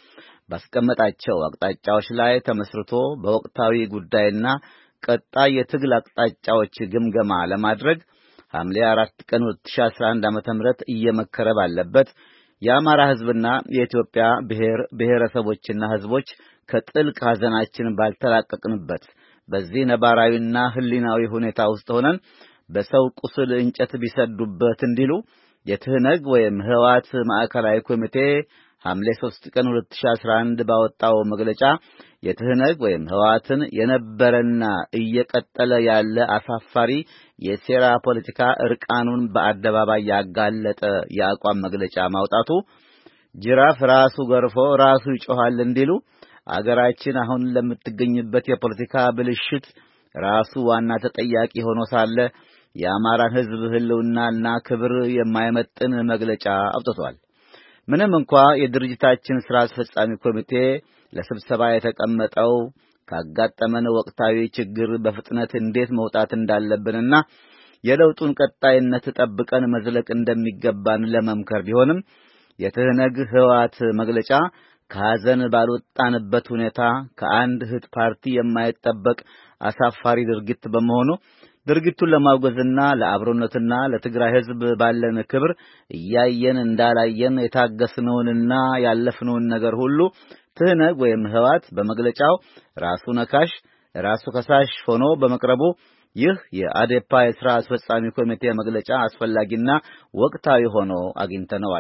ባስቀመጣቸው አቅጣጫዎች ላይ ተመስርቶ በወቅታዊ ጉዳይና ቀጣይ የትግል አቅጣጫዎች ግምገማ ለማድረግ ሐምሌ አራት ቀን ሁለት ሺህ አስራ አንድ ዓመተ ምህረት እየመከረ ባለበት የአማራ ሕዝብና የኢትዮጵያ ብሔር ብሔረሰቦችና ሕዝቦች ከጥልቅ ሐዘናችን ባልተላቀቅንበት በዚህ ነባራዊና ህሊናዊ ሁኔታ ውስጥ ሆነን በሰው ቁስል እንጨት ቢሰዱበት እንዲሉ የትህነግ ወይም ህወሓት ማዕከላዊ ኮሚቴ ሐምሌ ሶስት ቀን ሁለት ሺህ አስራ አንድ ባወጣው መግለጫ የትህነግ ወይም ህወሓትን የነበረና እየቀጠለ ያለ አሳፋሪ የሴራ ፖለቲካ እርቃኑን በአደባባይ ያጋለጠ የአቋም መግለጫ ማውጣቱ ጅራፍ ራሱ ገርፎ ራሱ ይጮሃል እንዲሉ አገራችን አሁን ለምትገኝበት የፖለቲካ ብልሽት ራሱ ዋና ተጠያቂ ሆኖ ሳለ የአማራን ህዝብ ህልውናና ክብር የማይመጥን መግለጫ አውጥቷል። ምንም እንኳ የድርጅታችን ስራ አስፈጻሚ ኮሚቴ ለስብሰባ የተቀመጠው ካጋጠመን ወቅታዊ ችግር በፍጥነት እንዴት መውጣት እንዳለብንና የለውጡን ቀጣይነት ጠብቀን መዝለቅ እንደሚገባን ለመምከር ቢሆንም የትህነግ ህወሓት መግለጫ ከሐዘን ባልወጣንበት ሁኔታ ከአንድ ህት ፓርቲ የማይጠበቅ አሳፋሪ ድርጊት በመሆኑ ድርጊቱን ለማውገዝና ለአብሮነትና ለትግራይ ህዝብ ባለን ክብር እያየን እንዳላየን የታገስነውንና ያለፍነውን ነገር ሁሉ ትህነግ ወይም ህወሓት በመግለጫው ራሱ ነካሽ ራሱ ከሳሽ ሆኖ በመቅረቡ ይህ የአዴፓ የሥራ አስፈጻሚ ኮሚቴ መግለጫ አስፈላጊና ወቅታዊ ሆኖ አግኝተነዋል።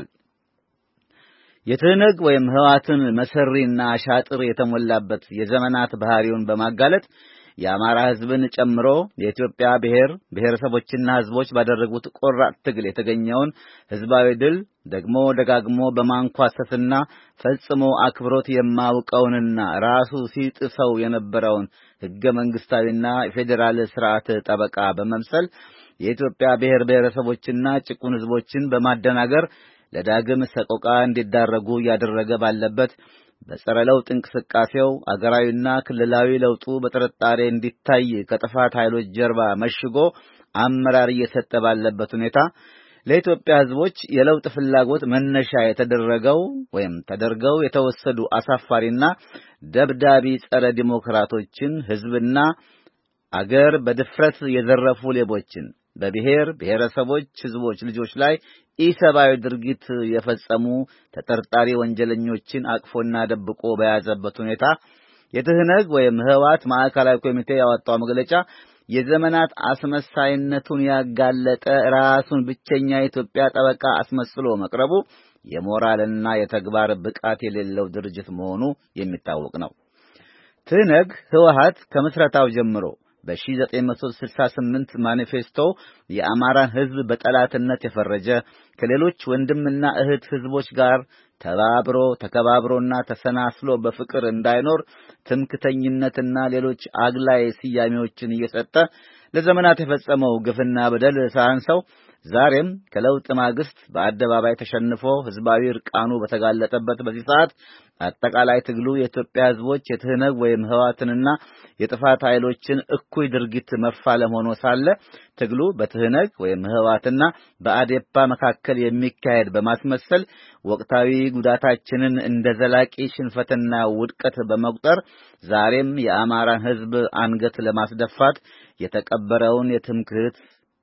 የትህነግ ወይም ህወሓትን መሰሪና ሻጥር የተሞላበት የዘመናት ባህሪውን በማጋለጥ የአማራ ህዝብን ጨምሮ የኢትዮጵያ ብሔር ብሔረሰቦችና ህዝቦች ባደረጉት ቆራጥ ትግል የተገኘውን ህዝባዊ ድል ደግሞ ደጋግሞ በማንኳሰስና ፈጽሞ አክብሮት የማውቀውንና ራሱ ሲጥሰው የነበረውን ህገ መንግስታዊና ፌዴራል ስርዓት ጠበቃ በመምሰል የኢትዮጵያ ብሔር ብሔረሰቦችና ጭቁን ህዝቦችን በማደናገር ለዳግም ሰቆቃ እንዲዳረጉ ያደረገ ባለበት በጸረ ለውጥ እንቅስቃሴው አገራዊና ክልላዊ ለውጡ በጥርጣሬ እንዲታይ ከጥፋት ኃይሎች ጀርባ መሽጎ አመራር እየሰጠ ባለበት ሁኔታ ለኢትዮጵያ ህዝቦች የለውጥ ፍላጎት መነሻ የተደረገው ወይም ተደርገው የተወሰዱ አሳፋሪና ደብዳቢ ጸረ ዲሞክራቶችን ህዝብና አገር በድፍረት የዘረፉ ሌቦችን በብሔር ብሔረሰቦች ህዝቦች ልጆች ላይ ኢሰባዊ ድርጊት የፈጸሙ ተጠርጣሪ ወንጀለኞችን አቅፎና ደብቆ በያዘበት ሁኔታ የትህነግ ወይም ህወሓት ማዕከላዊ ኮሚቴ ያወጣው መግለጫ የዘመናት አስመሳይነቱን ያጋለጠ ራሱን ብቸኛ የኢትዮጵያ ጠበቃ አስመስሎ መቅረቡ የሞራልና የተግባር ብቃት የሌለው ድርጅት መሆኑ የሚታወቅ ነው። ትህነግ ህወሓት ከምስረታው ጀምሮ በ1968 ማኒፌስቶ የአማራን ህዝብ በጠላትነት የፈረጀ ከሌሎች ወንድምና እህት ህዝቦች ጋር ተባብሮ ተከባብሮና ተሰናስሎ በፍቅር እንዳይኖር ትምክተኝነትና ሌሎች አግላይ ስያሜዎችን እየሰጠ ለዘመናት የፈጸመው ግፍና በደል ሳያንሰው ዛሬም ከለውጥ ማግስት በአደባባይ ተሸንፎ ህዝባዊ ርቃኑ በተጋለጠበት በዚህ ሰዓት አጠቃላይ ትግሉ የኢትዮጵያ ህዝቦች የትህነግ ወይም ህወሓትንና የጥፋት ኃይሎችን እኩይ ድርጊት መፋለም ሆኖ ሳለ ትግሉ በትህነግ ወይም ህወሓትና በአዴፓ መካከል የሚካሄድ በማስመሰል ወቅታዊ ጉዳታችንን እንደ ዘላቂ ሽንፈትና ውድቀት በመቁጠር ዛሬም የአማራን ህዝብ አንገት ለማስደፋት የተቀበረውን የትምክህት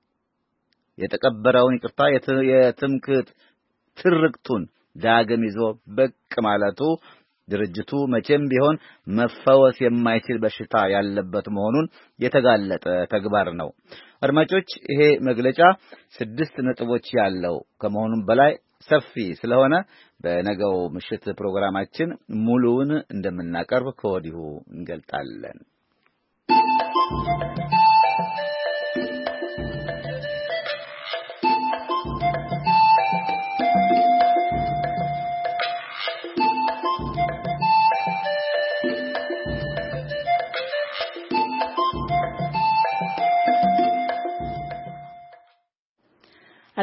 የተቀበረውን ይቅርታ የትምክህት ትርክቱን ዳግም ይዞ ብቅ ማለቱ ድርጅቱ መቼም ቢሆን መፈወስ የማይችል በሽታ ያለበት መሆኑን የተጋለጠ ተግባር ነው። አድማጮች፣ ይሄ መግለጫ ስድስት ነጥቦች ያለው ከመሆኑም በላይ ሰፊ ስለሆነ በነገው ምሽት ፕሮግራማችን ሙሉውን እንደምናቀርብ ከወዲሁ እንገልጣለን።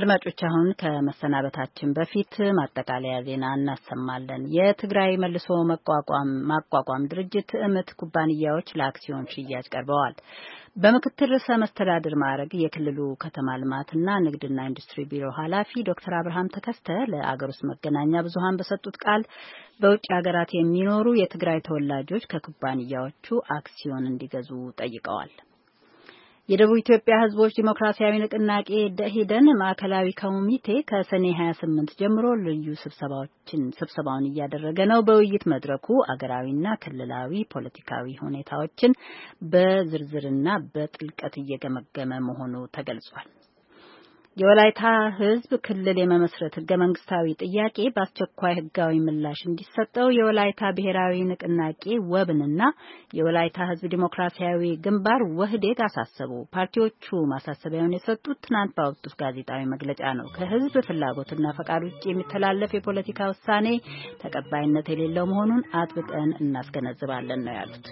አድማጮች አሁን ከመሰናበታችን በፊት ማጠቃለያ ዜና እናሰማለን። የትግራይ መልሶ መቋቋም ማቋቋም ድርጅት ትዕምት ኩባንያዎች ለአክሲዮን ሽያጭ ቀርበዋል። በምክትል ርዕሰ መስተዳድር ማዕረግ የክልሉ ከተማ ልማትና ንግድና ኢንዱስትሪ ቢሮ ኃላፊ ዶክተር አብርሃም ተከስተ ለአገር ውስጥ መገናኛ ብዙሃን በሰጡት ቃል በውጭ ሀገራት የሚኖሩ የትግራይ ተወላጆች ከኩባንያዎቹ አክሲዮን እንዲገዙ ጠይቀዋል። የደቡብ ኢትዮጵያ ሕዝቦች ዲሞክራሲያዊ ንቅናቄ ደኢህዴን ማዕከላዊ ኮሚቴ ከሰኔ ሀያ ስምንት ጀምሮ ልዩ ስብሰባዎችን ስብሰባውን እያደረገ ነው። በውይይት መድረኩ አገራዊና ክልላዊ ፖለቲካዊ ሁኔታዎችን በዝርዝርና በጥልቀት እየገመገመ መሆኑ ተገልጿል። የወላይታ ሕዝብ ክልል የመመስረት ህገ መንግስታዊ ጥያቄ በአስቸኳይ ህጋዊ ምላሽ እንዲሰጠው የወላይታ ብሔራዊ ንቅናቄ ወብንና የወላይታ ሕዝብ ዲሞክራሲያዊ ግንባር ወህዴት አሳሰቡ። ፓርቲዎቹ ማሳሰቢያውን የሰጡት ትናንት ባወጡት ጋዜጣዊ መግለጫ ነው። ከህዝብ ፍላጎትና ፈቃድ ውጭ የሚተላለፍ የፖለቲካ ውሳኔ ተቀባይነት የሌለው መሆኑን አጥብቀን እናስገነዝባለን ነው ያሉት።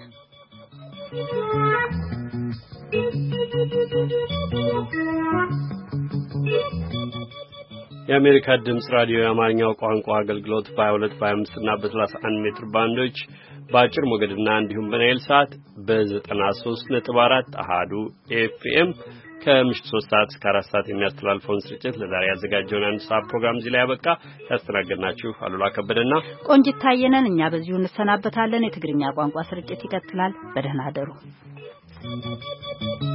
የአሜሪካ ድምጽ ራዲዮ የአማርኛው ቋንቋ አገልግሎት በ22 በ25 እና በ31 ሜትር ባንዶች በአጭር ሞገድና እንዲሁም በናይል ሰዓት በ93 ነጥብ አራት አሃዱ ኤፍኤም ከምሽቱ ሶስት ሰዓት እስከ አራት ሰዓት የሚያስተላልፈውን ስርጭት ለዛሬ ያዘጋጀውን አንድ ሰዓት ፕሮግራም እዚህ ላይ ያበቃ። ያስተናገድናችሁ አሉላ ከበደና ቆንጂት ታየነን። እኛ በዚሁ እንሰናበታለን። የትግርኛ ቋንቋ ስርጭት ይቀጥላል። በደህና አደሩ።